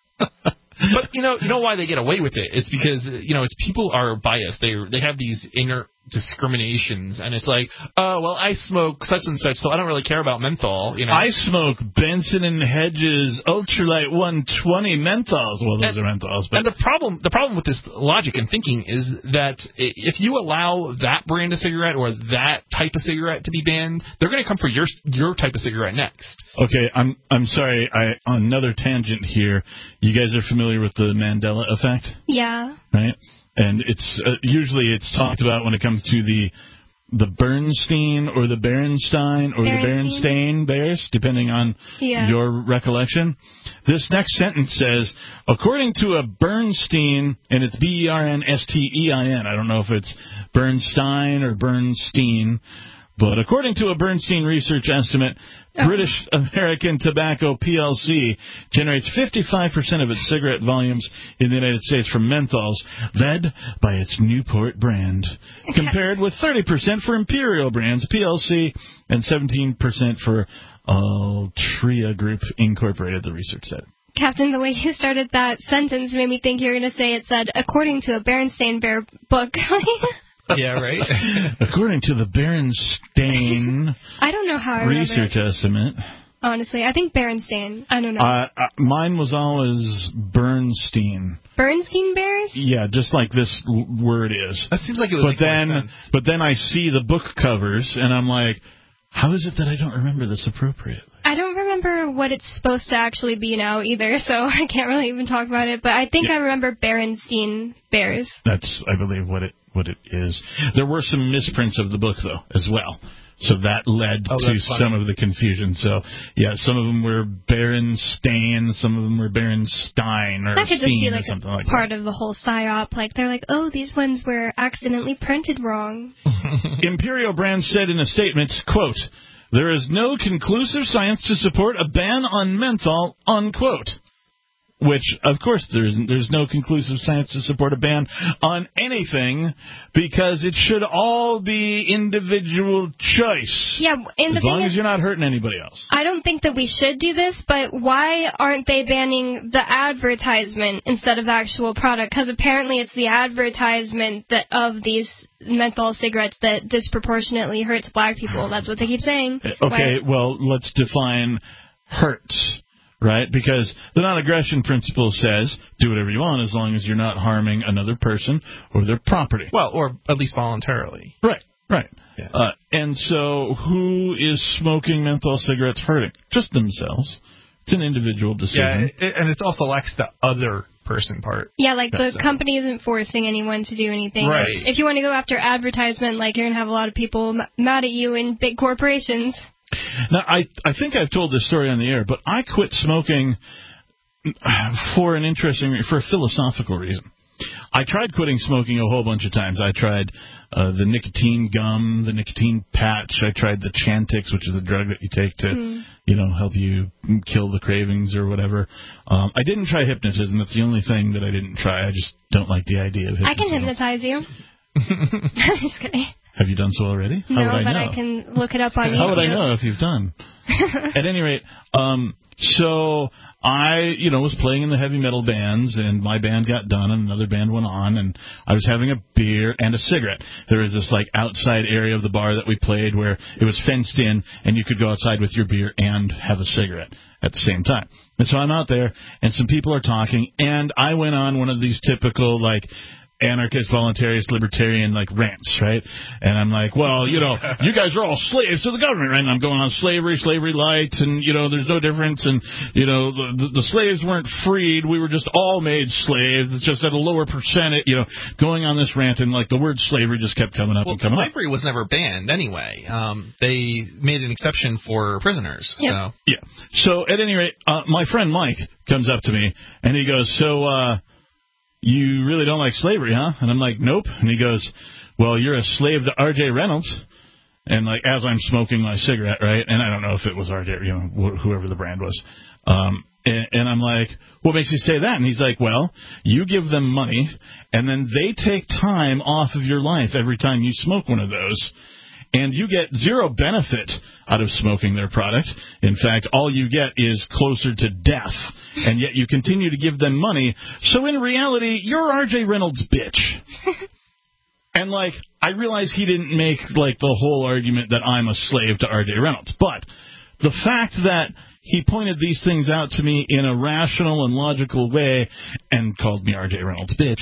Speaker 5: But you know, you know why they get away with it? It's because you know, it's people are biased. They they have these inner discriminations, and it's like, oh well, I smoke such and such, so I don't really care about menthol. You know,
Speaker 3: I smoke Benson and Hedges Ultralight one twenty menthols. Well, those
Speaker 5: And-
Speaker 3: are menthols, but
Speaker 5: And the problem, the problem with this logic and thinking is that i- if you allow that brand of cigarette or that type of cigarette to be banned, they're going to come for your your type of cigarette next.
Speaker 3: okay, I'm I'm sorry. I on another tangent here. You guys are familiar with the Mandela effect,
Speaker 4: Yeah.
Speaker 3: right? And it's uh, usually it's talked about when it comes to the the Bernstein or the Berenstein or the Berenstain Bears, depending on
Speaker 4: Yeah.
Speaker 3: your recollection. This next sentence says, according to a Bernstein, and it's B E R N S T E I N. I don't know if it's Bernstein or Bernstein, but according to a Bernstein research estimate,
Speaker 4: Oh.
Speaker 3: British American Tobacco P L C generates fifty-five percent of its cigarette volumes in the United States from menthols, led by its Newport brand, compared with thirty percent for Imperial Brands P L C and seventeen percent for Altria Group Incorporated, the research said.
Speaker 4: Captain, the way you started that sentence made me think you were going to say it said, according to a Berenstain Bear book.
Speaker 5: Yeah, right.
Speaker 3: According to the Berenstain
Speaker 4: I don't know how I remember
Speaker 3: research
Speaker 4: it,
Speaker 3: estimate,
Speaker 4: honestly. I think Berenstain. I don't know.
Speaker 3: uh, uh, mine was always Bernstein.
Speaker 4: Bernstein Bears?
Speaker 3: Yeah, just like this l- word is.
Speaker 5: That seems like it would
Speaker 3: But
Speaker 5: make more
Speaker 3: then,
Speaker 5: sense.
Speaker 3: but then I see the book covers, and I'm like, how is it that I don't remember this appropriately?
Speaker 4: I don't remember what it's supposed to actually be now either, so I can't really even talk about it. But I think
Speaker 3: Yeah.
Speaker 4: I remember Berenstein Bears.
Speaker 3: That's, I believe, what it what it is. There were some misprints of the book, though, as well. So that led
Speaker 5: Oh,
Speaker 3: to
Speaker 5: that's funny.
Speaker 3: some of the confusion. So, yeah, some of them were Berenstain, some of them were Berenstein, or
Speaker 4: That could just be
Speaker 3: Steen or
Speaker 4: like
Speaker 3: something
Speaker 4: a
Speaker 3: like
Speaker 4: part of the whole psyop. Like, they're like, oh, these ones were accidentally printed wrong.
Speaker 3: that. Imperial Brands said in a statement, quote, there is no conclusive science to support a ban on menthol, unquote. Which, of course, there's there's no conclusive science to support a ban on anything because it should all be individual choice.
Speaker 4: Yeah, and the
Speaker 3: As
Speaker 4: thing
Speaker 3: long
Speaker 4: is,
Speaker 3: as you're not hurting anybody else.
Speaker 4: I don't think that we should do this, but why aren't they banning the advertisement instead of the actual product? Because apparently it's the advertisement that of these menthol cigarettes that disproportionately hurts black people. That's what they keep saying.
Speaker 3: Okay, well, let's define hurts. Right? Because the non-aggression principle says do whatever you want as long as you're not harming another person or their property.
Speaker 5: Well, or at least voluntarily.
Speaker 3: Right, right.
Speaker 5: Yeah.
Speaker 3: Uh, and so who is smoking menthol cigarettes hurting? Just themselves. It's an individual
Speaker 5: Yeah,
Speaker 3: decision.
Speaker 5: it, and it also lacks the other person part.
Speaker 4: Yeah, like
Speaker 3: That's
Speaker 4: the
Speaker 3: it.
Speaker 4: company isn't forcing anyone to do anything.
Speaker 5: Right.
Speaker 4: If you want to go after advertisement, like you're going to have a lot of people m- mad at you in big corporations.
Speaker 3: Now, I I think I've told this story on the air, but I quit smoking for an interesting, for a philosophical reason. I tried quitting smoking a whole bunch of times. I tried uh, the nicotine gum, the nicotine patch. I tried the Chantix, which is a drug that you take to, mm. you know, help you kill the cravings or whatever. Um, I didn't try hypnotism. That's the only thing that I didn't try. I just don't like the idea of hypnotism.
Speaker 4: I can hypnotize you. I'm just kidding.
Speaker 3: Have you done so already?
Speaker 4: No,
Speaker 3: How would I
Speaker 4: but
Speaker 3: know?
Speaker 4: I can look it up on YouTube.
Speaker 3: How would I know if you've done? At any rate, um, so I, you know, was playing in the heavy metal bands, and my band got done, and another band went on, and I was having a beer and a cigarette. There was this, like, outside area of the bar that we played where it was fenced in, and you could go outside with your beer and have a cigarette at the same time. And so I'm out there, and some people are talking, and I went on one of these typical, like, anarchist, voluntarist, libertarian, like, rants, right? And I'm like, well, you know, you guys are all slaves to the government, right? And I'm going on slavery, slavery light, and, you know, there's no difference, and, you know, the, the slaves weren't freed. We were just all made slaves. It's just at a lower percentage, you know, going on this rant, and, like, the word slavery just kept coming up
Speaker 5: well,
Speaker 3: and coming
Speaker 5: slavery
Speaker 3: up.
Speaker 5: was never banned anyway. Um, they made an exception for prisoners.
Speaker 3: Yep.
Speaker 5: So
Speaker 3: Yeah. So, at any rate, uh, my friend Mike comes up to me, and he goes, so, uh, you really don't like slavery, huh? And I'm like, nope. And he goes, well, you're a slave to R J Reynolds. And, like, as I'm smoking my cigarette, right? And I don't know if it was R J, you know, wh- whoever the brand was. Um, and, and I'm like, what makes you say that? And he's like, well, you give them money, and then they take time off of your life every time you smoke one of those. And you get zero benefit out of smoking their product. In fact, all you get is closer to death. And yet you continue to give them money. So in reality, you're R J Reynolds' bitch. And, like, I realize he didn't make, like, the whole argument that I'm a slave to R J Reynolds. But the fact that he pointed these things out to me in a rational and logical way and called me R J Reynolds' bitch,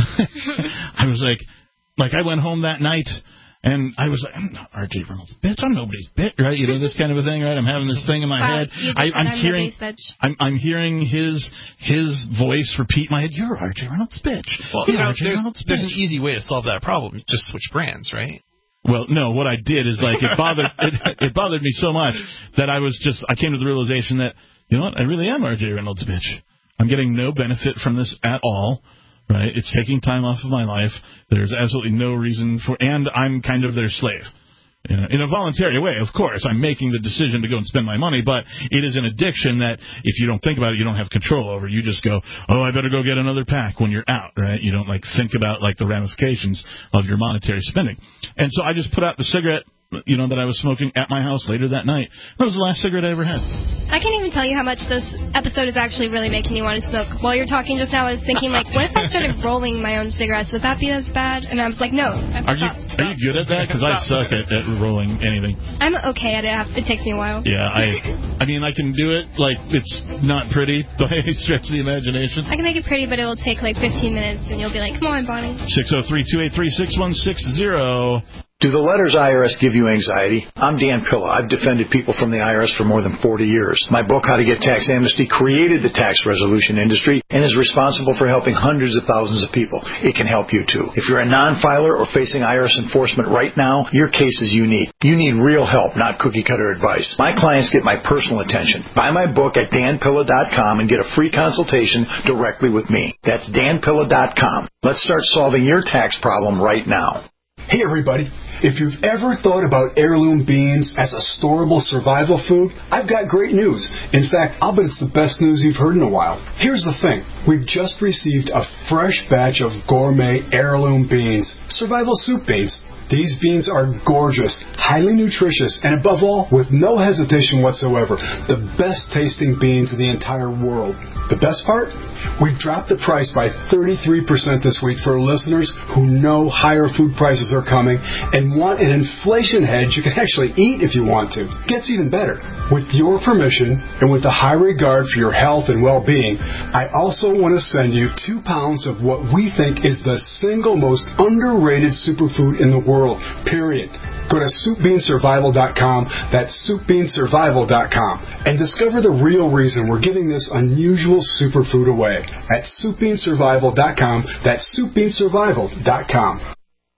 Speaker 3: I was like, like, I went home that night. And I was like, I'm not R J Reynolds' bitch. I'm nobody's bitch, right? You know, this kind of a thing, right? I'm having this thing in my
Speaker 4: well,
Speaker 3: head.
Speaker 4: I,
Speaker 3: I'm hearing, I'm, I'm hearing his his voice repeat in my head. You're R J Reynolds' bitch.
Speaker 5: Well,
Speaker 3: You're
Speaker 5: you know,
Speaker 3: R J
Speaker 5: there's,
Speaker 3: Reynolds'
Speaker 5: there's
Speaker 3: bitch.
Speaker 5: an easy way to solve that problem. Just switch brands, right?
Speaker 3: Well, no. What I did is, like, it bothered it, it bothered me so much that I was just I came to the realization that, you know what, I really am R J Reynolds' bitch. I'm getting no benefit from this at all. Right? It's taking time off of my life. There's absolutely no reason for, and I'm kind of their slave. You know, in a voluntary way, of course. I'm making the decision to go and spend my money, but it is an addiction that if you don't think about it, you don't have control over. You just go, oh, I better go get another pack when you're out, right? You don't, like, think about, like, the ramifications of your monetary spending. And so I just put out the cigarette, you know, that I was smoking at my house later that night. That was the last cigarette I ever had.
Speaker 4: I can't even tell you how much this episode is actually really making me want to smoke. While you're talking just now, I was thinking, like, what if I started rolling my own cigarettes? Would that be as bad? And I was like, no.
Speaker 3: Are you are you good at that? Because I suck at, at rolling anything.
Speaker 4: I'm okay at it. It takes me a while.
Speaker 3: Yeah, I I mean, I can do it. Like, it's not pretty by any stretch of the imagination.
Speaker 4: I can make it pretty, but it will take, like, fifteen minutes, and you'll be like, come on, Bonnie.
Speaker 3: six oh three, two eight three, six one six zero.
Speaker 19: Do the letters I R S give you anxiety? I'm Dan Pilla. I've defended people from the I R S for more than forty years. My book, How to Get Tax Amnesty, created the tax resolution industry and is responsible for helping hundreds of thousands of people. It can help you, too. If you're a non-filer or facing I R S enforcement right now, your case is unique. You need real help, not cookie-cutter advice. My clients get my personal attention. Buy my book at dan pilla dot com and get a free consultation directly with me. That's dan pilla dot com. Let's start solving your tax problem right now.
Speaker 20: Hey, everybody. If you've ever thought about heirloom beans as a storable survival food, I've got great news. In fact, I'll bet it's the best news you've heard in a while. Here's the thing. We've just received a fresh batch of gourmet heirloom beans, survival soup beans. These beans are gorgeous, highly nutritious, and above all, with no hesitation whatsoever, the best tasting beans in the entire world. The best part? We've dropped the price by thirty-three percent this week for listeners who know higher food prices are coming and want an inflation hedge you can actually eat if you want to. Gets even better. With your permission and with a high regard for your health and well-being, I also want to send you two pounds of what we think is the single most underrated superfood in the world, period. Go to soup bean survival dot com, that's soup bean survival dot com, and discover the real reason we're giving this unusual superfood away at soup bean survival dot com, that's soup bean survival dot com.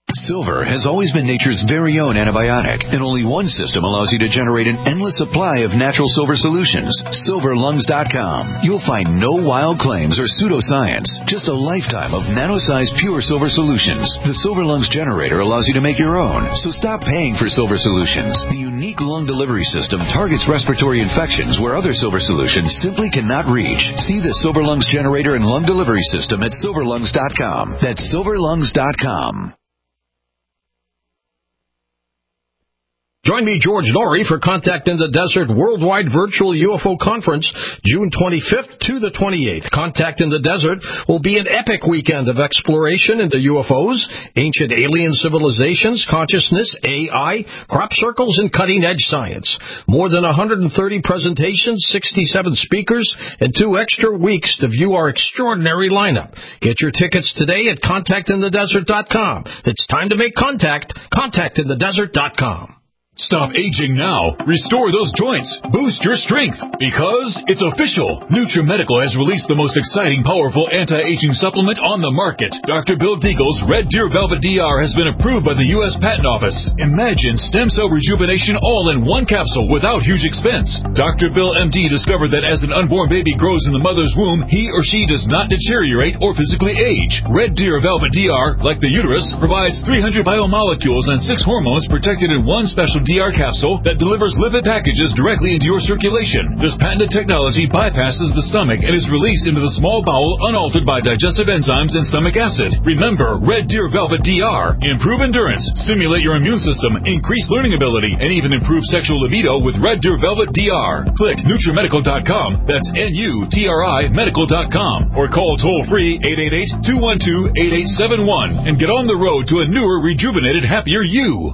Speaker 13: Silver has always been nature's very own antibiotic, and only one system allows you to generate an endless supply of natural silver solutions. silver lungs dot com. You'll find no wild claims or pseudoscience, just a lifetime of nano-sized pure silver solutions. The Silver Lungs generator allows you to make your own, so stop paying for silver solutions. The unique lung delivery system targets respiratory infections where other silver solutions simply cannot reach. See the Silver Lungs generator and lung delivery system at silver lungs dot com. That's silver lungs dot com.
Speaker 21: Join me, George Norrie, for Contact in the Desert Worldwide Virtual U F O Conference, June twenty-fifth to the twenty-eighth. Contact in the Desert will be an epic weekend of exploration into U F Os, ancient alien civilizations, consciousness, A I, crop circles, and cutting-edge science. More than one hundred thirty presentations, sixty-seven speakers, and two extra weeks to view our extraordinary lineup. Get your tickets today at contact in the desert dot com. It's time to make contact. contact in the desert dot com.
Speaker 1: Stop aging now. Restore those joints. Boost your strength. Because it's official. NutriMedical has released the most exciting, powerful anti-aging supplement on the market. Doctor Bill Deagle's Red Deer Velvet D R has been approved by the U S Patent Office. Imagine stem cell rejuvenation all in one capsule without huge expense. Doctor Bill M D discovered that as an unborn baby grows in the mother's womb, he or she does not deteriorate or physically age. Red Deer Velvet D R, like the uterus, provides three hundred biomolecules and six hormones protected in one special D R capsule that delivers lipid packages directly into your circulation. This patented technology bypasses the stomach and is released into the small bowel unaltered by digestive enzymes and stomach acid. Remember, Red Deer Velvet D R. Improve endurance, stimulate your immune system, increase learning ability, and even improve sexual libido with Red Deer Velvet D R. Click NutriMedical dot com. That's N U T R I Medical dot com. Or call toll-free eight eight eight, two one two, eight eight seven one and get on the road to a newer, rejuvenated, happier you.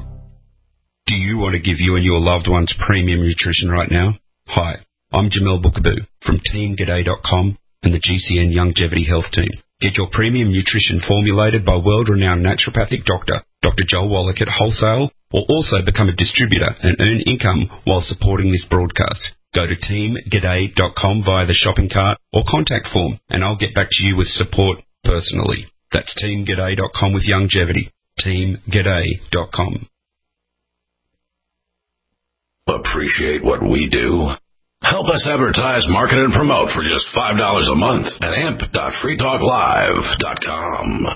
Speaker 12: Do you want to give you and your loved ones premium nutrition right now? Hi, I'm Jamel Bookaboo from team g'day dot com and the G C N Longevity Health Team. Get your premium nutrition formulated by world-renowned naturopathic doctor, Doctor Joel Wallach at wholesale, or also become a distributor and earn income while supporting this broadcast. Go to team g'day dot com via the shopping cart or contact form, and I'll get back to you with support personally. That's team g'day dot com with Longevity. team g'day dot com.
Speaker 9: Appreciate what we do? Help us advertise, market, and promote for just five dollars a month at amp dot free talk live dot com.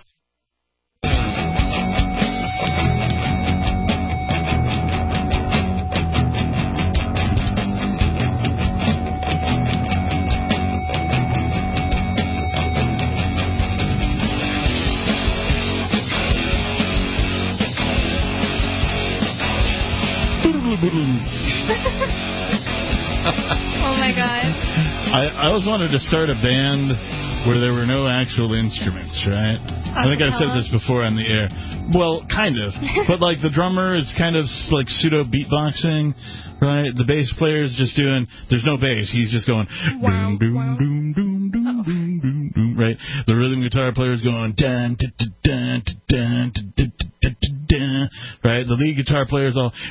Speaker 4: Oh my god.
Speaker 3: I, I always wanted to start a band where there were no actual instruments, right? I think I've said this before on the air. Well, kind of. But like the drummer is kind of like pseudo beatboxing, right? The bass player is just doing, there's no bass. He's just going, doom, doom, doom, doom, doom, doom, doom, doom, right? The rhythm guitar player is going, dun, dun, dun, dun, dun, dun, dun, dun, dun, right? The lead guitar player is all,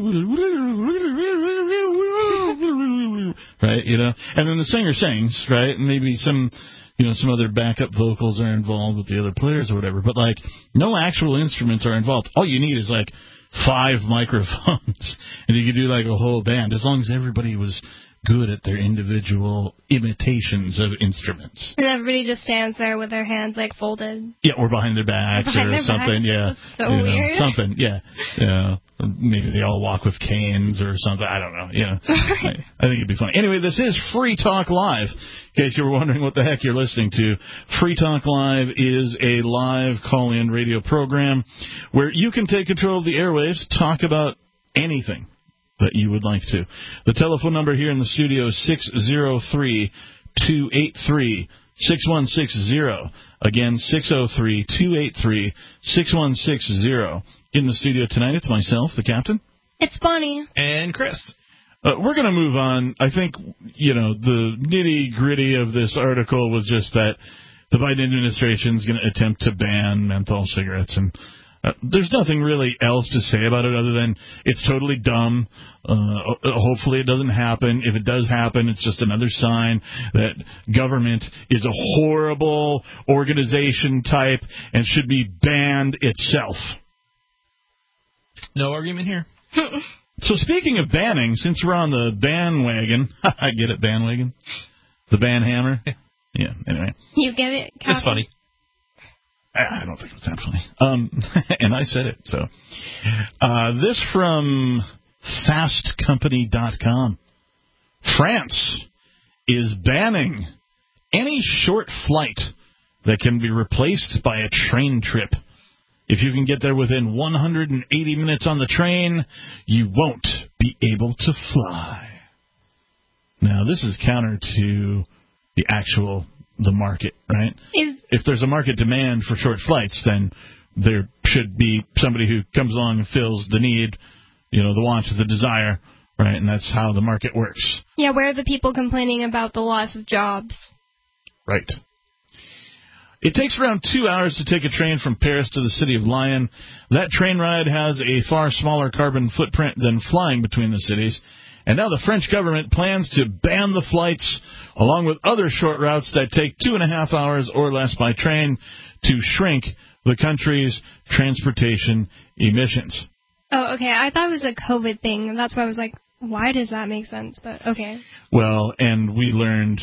Speaker 3: right, you know? And then the singer sings, right? And maybe some, you know, some other backup vocals are involved with the other players or whatever. But, like, no actual instruments are involved. All you need is, like, five microphones. And you could do, like, a whole band as long as everybody was good at their individual imitations of instruments.
Speaker 4: And everybody just stands there with their hands, like, folded.
Speaker 3: Yeah, or behind their backs
Speaker 4: behind
Speaker 3: or
Speaker 4: their
Speaker 3: something,
Speaker 4: backs.
Speaker 3: yeah.
Speaker 4: That's so
Speaker 3: you know,
Speaker 4: weird.
Speaker 3: Something, yeah. Yeah. Maybe they all walk with canes or something. I don't know. You know, I, I think it'd be funny. Anyway, this is Free Talk Live. In case you were wondering what the heck you're listening to, Free Talk Live is a live call-in radio program where you can take control of the airwaves, talk about anything that you would like to. The telephone number here in the studio is six oh three, two eight three, six one six zero. Again, six oh three, two eight three, six one six zero. In the studio tonight, it's myself, the captain.
Speaker 4: It's Bonnie.
Speaker 5: And Chris.
Speaker 3: Uh, we're going to move on. I think, you know, the nitty-gritty of this article was just that the Biden administration is going to attempt to ban menthol cigarettes. And uh, there's nothing really else to say about it other than it's totally dumb. Uh, hopefully it doesn't happen. If it does happen, it's just another sign that government is a horrible organization type and should be banned itself.
Speaker 5: No argument here.
Speaker 3: So speaking of banning, since we're on the bandwagon, I get it, bandwagon? The ban hammer? Yeah, anyway.
Speaker 4: You get it, Calvin?
Speaker 5: It's funny.
Speaker 3: I don't think it was that funny. Um, and I said it, so. Uh, this from fast company dot com. France is banning any short flight that can be replaced by a train trip. If you can get there within one hundred eighty minutes on the train, you won't be able to fly. Now, this is counter to the actual, the market, right?
Speaker 4: Is
Speaker 3: If there's a market demand for short flights, then there should be somebody who comes along and fills the need, you know, the want, the desire, right? And that's how the market works.
Speaker 4: Yeah, where are the people complaining about the loss of jobs?
Speaker 3: Right. It takes around two hours to take a train from Paris to the city of Lyon. That train ride has a far smaller carbon footprint than flying between the cities. And now the French government plans to ban the flights, along with other short routes that take two and a half hours or less by train, to shrink the country's transportation emissions.
Speaker 4: Oh, okay. I thought it was a COVID thing. That's why I was like, why does that make sense? But okay.
Speaker 3: Well, and we learned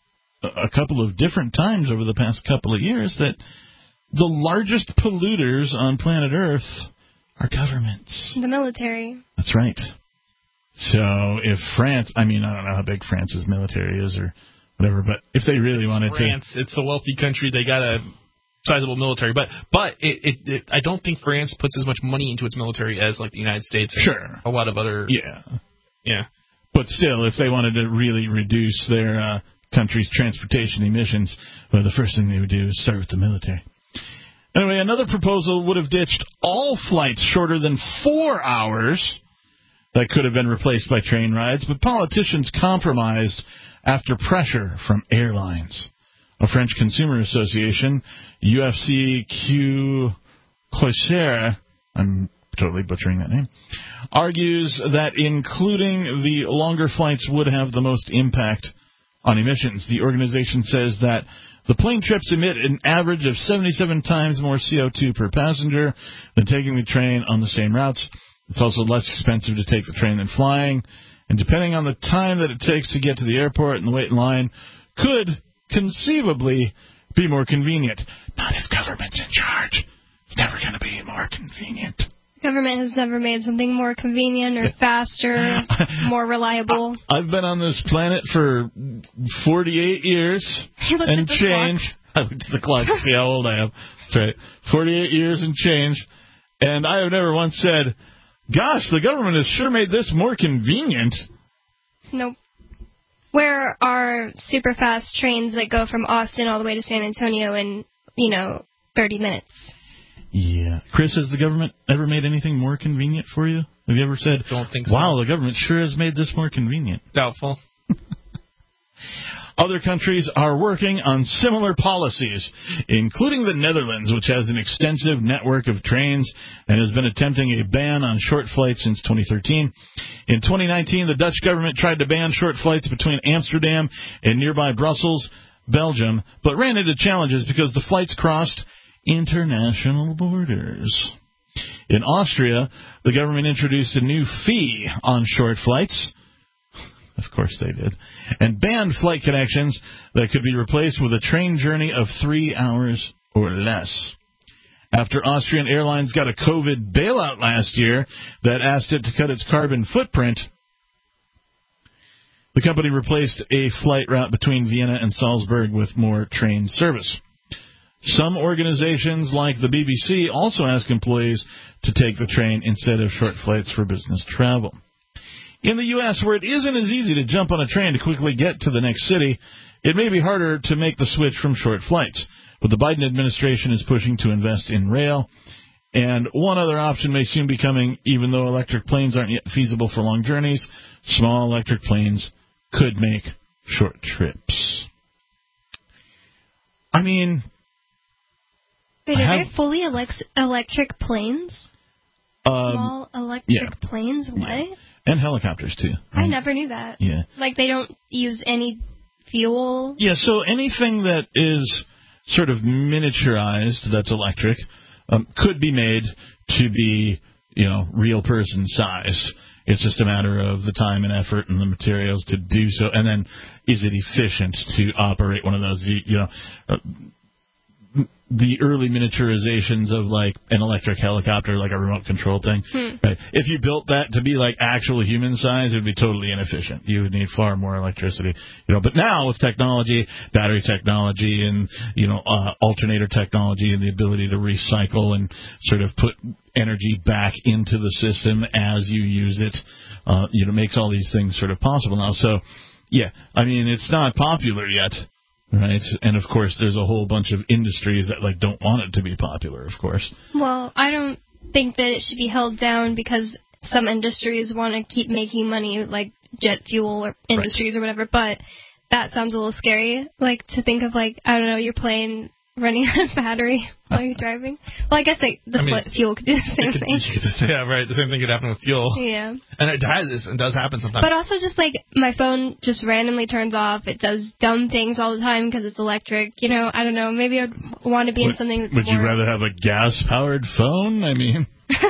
Speaker 3: a couple of different times over the past couple of years that the largest polluters on planet Earth are governments.
Speaker 4: The military.
Speaker 3: That's right. So if France, I mean, I don't know how big France's military is or whatever, but if they really
Speaker 5: it's
Speaker 3: wanted
Speaker 5: France,
Speaker 3: to...
Speaker 5: it's a wealthy country. They got a sizable military. But but it, it, it, I don't think France puts as much money into its military as, like, the United States or
Speaker 3: sure.
Speaker 5: a lot of other...
Speaker 3: Yeah.
Speaker 5: Yeah.
Speaker 3: But still, if they wanted to really reduce their uh, country's transportation emissions, well, the first thing they would do is start with the military. Anyway, another proposal would have ditched all flights shorter than four hours that could have been replaced by train rides, but politicians compromised after pressure from airlines. A French consumer association, U F C Q Croisière, I'm totally butchering that name, argues that including the longer flights would have the most impact on emissions. The organization says that the plane trips emit an average of seventy-seven times more C O two per passenger than taking the train on the same routes. It's also less expensive to take the train than flying, and depending on the time that it takes to get to the airport and the wait in line, could conceivably be more convenient. Not if government's in charge. It's never going to be more convenient.
Speaker 4: Government has never made something more convenient or faster, more reliable.
Speaker 3: I've been on this planet for forty-eight years and change. I looked at the clock to see how old I am. That's right. forty-eight years and change. And I have never once said, gosh, the government has sure made this more convenient.
Speaker 4: Nope. Where are super fast trains that go from Austin all the way to San Antonio in, you know, thirty minutes?
Speaker 3: Yeah. Chris, has the government ever made anything more convenient for you? Have you ever said,
Speaker 5: Don't think so.
Speaker 3: Wow, the government sure has made this more convenient?
Speaker 5: Doubtful.
Speaker 3: Other countries are working on similar policies, including the Netherlands, which has an extensive network of trains and has been attempting a ban on short flights since twenty thirteen. In twenty nineteen, the Dutch government tried to ban short flights between Amsterdam and nearby Brussels, Belgium, but ran into challenges because the flights crossed international borders. In Austria, the government introduced a new fee on short flights. Of course they did. And banned flight connections that could be replaced with a train journey of three hours or less. After Austrian Airlines got a COVID bailout last year that asked it to cut its carbon footprint, the company replaced a flight route between Vienna and Salzburg with more train service. Some organizations, like the B B C, also ask employees to take the train instead of short flights for business travel. In the U S, where it isn't as easy to jump on a train to quickly get to the next city, it may be harder to make the switch from short flights. But the Biden administration is pushing to invest in rail. And one other option may soon be coming, even though electric planes aren't yet feasible for long journeys. Small electric planes could make short trips. I mean...
Speaker 4: Wait, are
Speaker 3: have,
Speaker 4: there fully elect- electric planes?
Speaker 3: Um,
Speaker 4: Small electric
Speaker 3: yeah.
Speaker 4: planes? What?
Speaker 3: Yeah. And helicopters, too. Right?
Speaker 4: I never knew that.
Speaker 3: Yeah.
Speaker 4: Like, they don't use any fuel?
Speaker 3: Yeah, so anything that is sort of miniaturized that's electric um, could be made to be you know, real person sized. It's just a matter of the time and effort and the materials to do so. And then, is it efficient to operate one of those? You, you know, uh, the early miniaturizations of like an electric helicopter, like a remote control thing. Hmm. Right? If you built that to be like actual human size, it would be totally inefficient. You would need far more electricity. You know, but now with technology, battery technology, and you know, uh, alternator technology, and the ability to recycle and sort of put energy back into the system as you use it, uh, you know, makes all these things sort of possible now. So, yeah, I mean, it's not popular yet. Right, and of course, there's a whole bunch of industries that like don't want it to be popular. Of course.
Speaker 4: Well, I don't think that it should be held down because some industries want to keep making money, like jet fuel or industries right. or whatever. But that sounds a little scary. Like to think of like I don't know, your plane running on a battery while you're driving. Well, I guess like the
Speaker 5: I mean,
Speaker 4: fuel could do the same
Speaker 5: could,
Speaker 4: thing.
Speaker 5: Yeah, right. The same thing could happen with fuel.
Speaker 4: Yeah.
Speaker 5: And it does. It does happen sometimes.
Speaker 4: But also just like my phone just randomly turns off. It does dumb things all the time because it's electric. You know, I don't know. Maybe I'd want to be
Speaker 3: would,
Speaker 4: in something that's
Speaker 3: Would
Speaker 4: more...
Speaker 3: you rather have a gas-powered phone? I mean...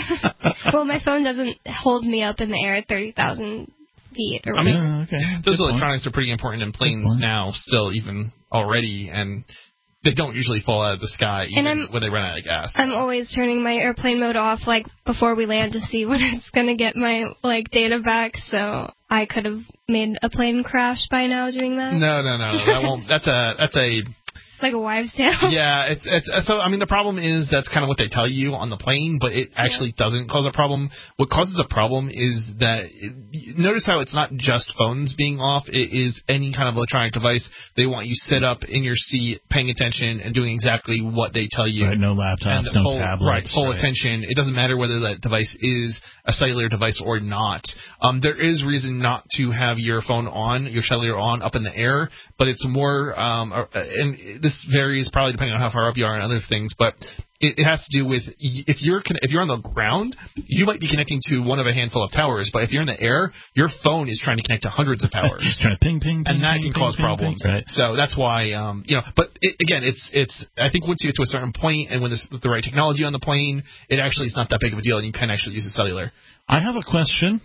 Speaker 4: Well, my phone doesn't hold me up in the air at thirty thousand feet or
Speaker 5: I mean,
Speaker 3: oh, okay.
Speaker 5: those
Speaker 3: Good
Speaker 5: electronics
Speaker 3: point.
Speaker 5: are pretty important in planes now, still, even already, and... They don't usually fall out of the sky even when they run out of gas.
Speaker 4: I'm always turning my airplane mode off like before we land to see when it's going to get my like data back. So I could have made a plane crash by now doing that.
Speaker 5: No, no, no. That won't. That's a that's a.
Speaker 4: It's like a wives' tale.
Speaker 5: Yeah, it's it's so. I mean, the problem is that's kind of what they tell you on the plane, but it actually yeah. doesn't cause a problem. What causes a problem is that it, notice how it's not just phones being off. It is any kind of electronic device. They want you sit up in your seat, paying attention, and doing exactly what they tell you.
Speaker 3: Right, no laptops, no
Speaker 5: full,
Speaker 3: tablets.
Speaker 5: Right, full
Speaker 3: right.
Speaker 5: attention. It doesn't matter whether that device is a cellular device or not. Um, there is reason not to have your phone on, your cellular on, up in the air, but it's more, um, and this varies probably depending on how far up you are and other things, but it, it has to do with if you're if you're on the ground, you might be connecting to one of a handful of towers, but if you're in the air, your phone is trying to connect to hundreds of towers.
Speaker 3: Just trying to ping, ping, ping,
Speaker 5: and that
Speaker 3: ping,
Speaker 5: can cause
Speaker 3: ping,
Speaker 5: problems.
Speaker 3: Ping, ping. Right.
Speaker 5: So that's why, um, you know, but it, again, it's it's. I think once you get to a certain point and when there's the right technology on the plane, it actually is not that big of a deal, and you can actually use a cellular.
Speaker 3: I have a question.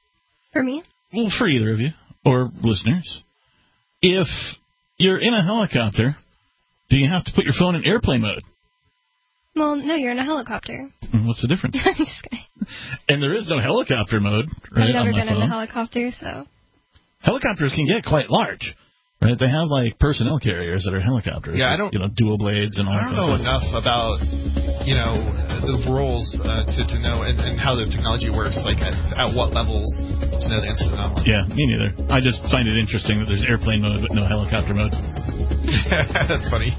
Speaker 4: For me?
Speaker 3: Well, for either of you or listeners. If you're in a helicopter, do you have to put your phone in airplane mode?
Speaker 4: Well, no, you're in a helicopter.
Speaker 3: What's the difference?
Speaker 4: I'm just kidding.
Speaker 3: And there is no helicopter mode, right?
Speaker 4: I've never
Speaker 3: on my
Speaker 4: been
Speaker 3: phone.
Speaker 4: in a helicopter, so.
Speaker 3: Helicopters can get quite large, right? They have like personnel carriers that are helicopters.
Speaker 5: Yeah,
Speaker 3: with,
Speaker 5: I don't.
Speaker 3: You know, dual blades and all.
Speaker 5: I don't know enough about, you know, the rules uh, to to know and, and how the technology works. Like at, at what levels to know the answer to that one.
Speaker 3: Yeah, me neither. I just find it interesting that there's airplane mode but no helicopter mode.
Speaker 5: That's funny.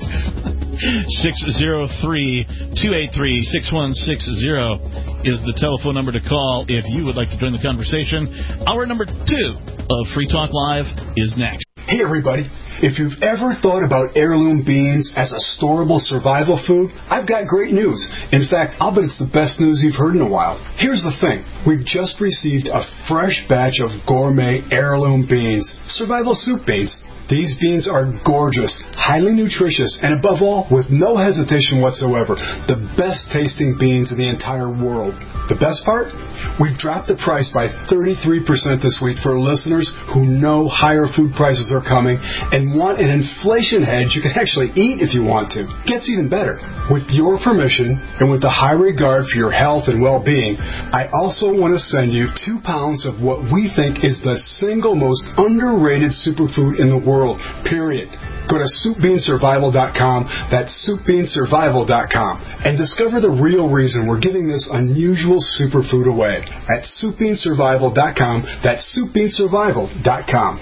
Speaker 3: six oh three, two eight three, six one six zero is the telephone number to call if you would like to join the conversation. Hour number two of Free Talk Live is next.
Speaker 20: Hey, everybody. If you've ever thought about heirloom beans as a storable survival food, I've got great news. In fact, I'll bet it's the best news you've heard in a while. Here's the thing. We've just received a fresh batch of gourmet heirloom beans, survival soup beans. These beans are gorgeous, highly nutritious, and above all, with no hesitation whatsoever, the best tasting beans in the entire world. The best part? We've dropped the price by thirty-three percent this week for listeners who know higher food prices are coming and want an inflation hedge you can actually eat if you want to. Gets even better. With your permission and with the high regard for your health and well-being, I also want to send you two pounds of what we think is the single most underrated superfood in the world, period. Go to soup bean survival dot com, that's soup bean survival dot com, and discover the real reason we're giving this unusual superfood away at soup bean survival dot com, that's soup bean survival dot com.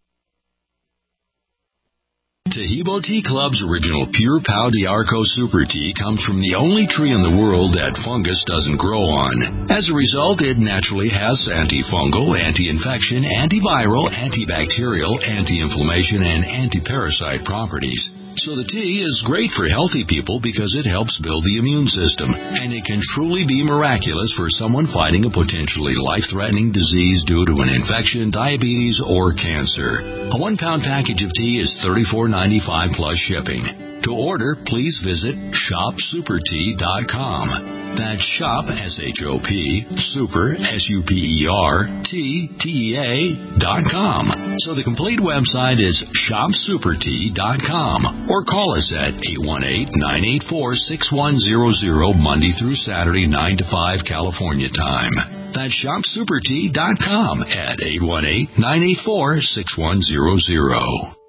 Speaker 6: Taheebo Tea Club's original Pure Pau d'Arco Super Tea comes from the only tree in the world that fungus doesn't grow on. As a result, it naturally has antifungal, anti-infection, antiviral, antibacterial, anti-inflammation, and anti-parasite properties. So the tea is great for healthy people because it helps build the immune system, and it can truly be miraculous for someone fighting a potentially life-threatening disease due to an infection, diabetes, or cancer. A one-pound package of tea is thirty-four ninety-five plus shipping. To order, please visit shop super tea dot com. That's shop, S H O P, super, S U P E R, T, T E A, dot com. So the complete website is shop super tea dot com, or call us at eight one eight, nine eight four, six one zero zero Monday through Saturday, nine to five California time. That's shop super tea dot com at eight one eight, nine eight four, six one zero zero.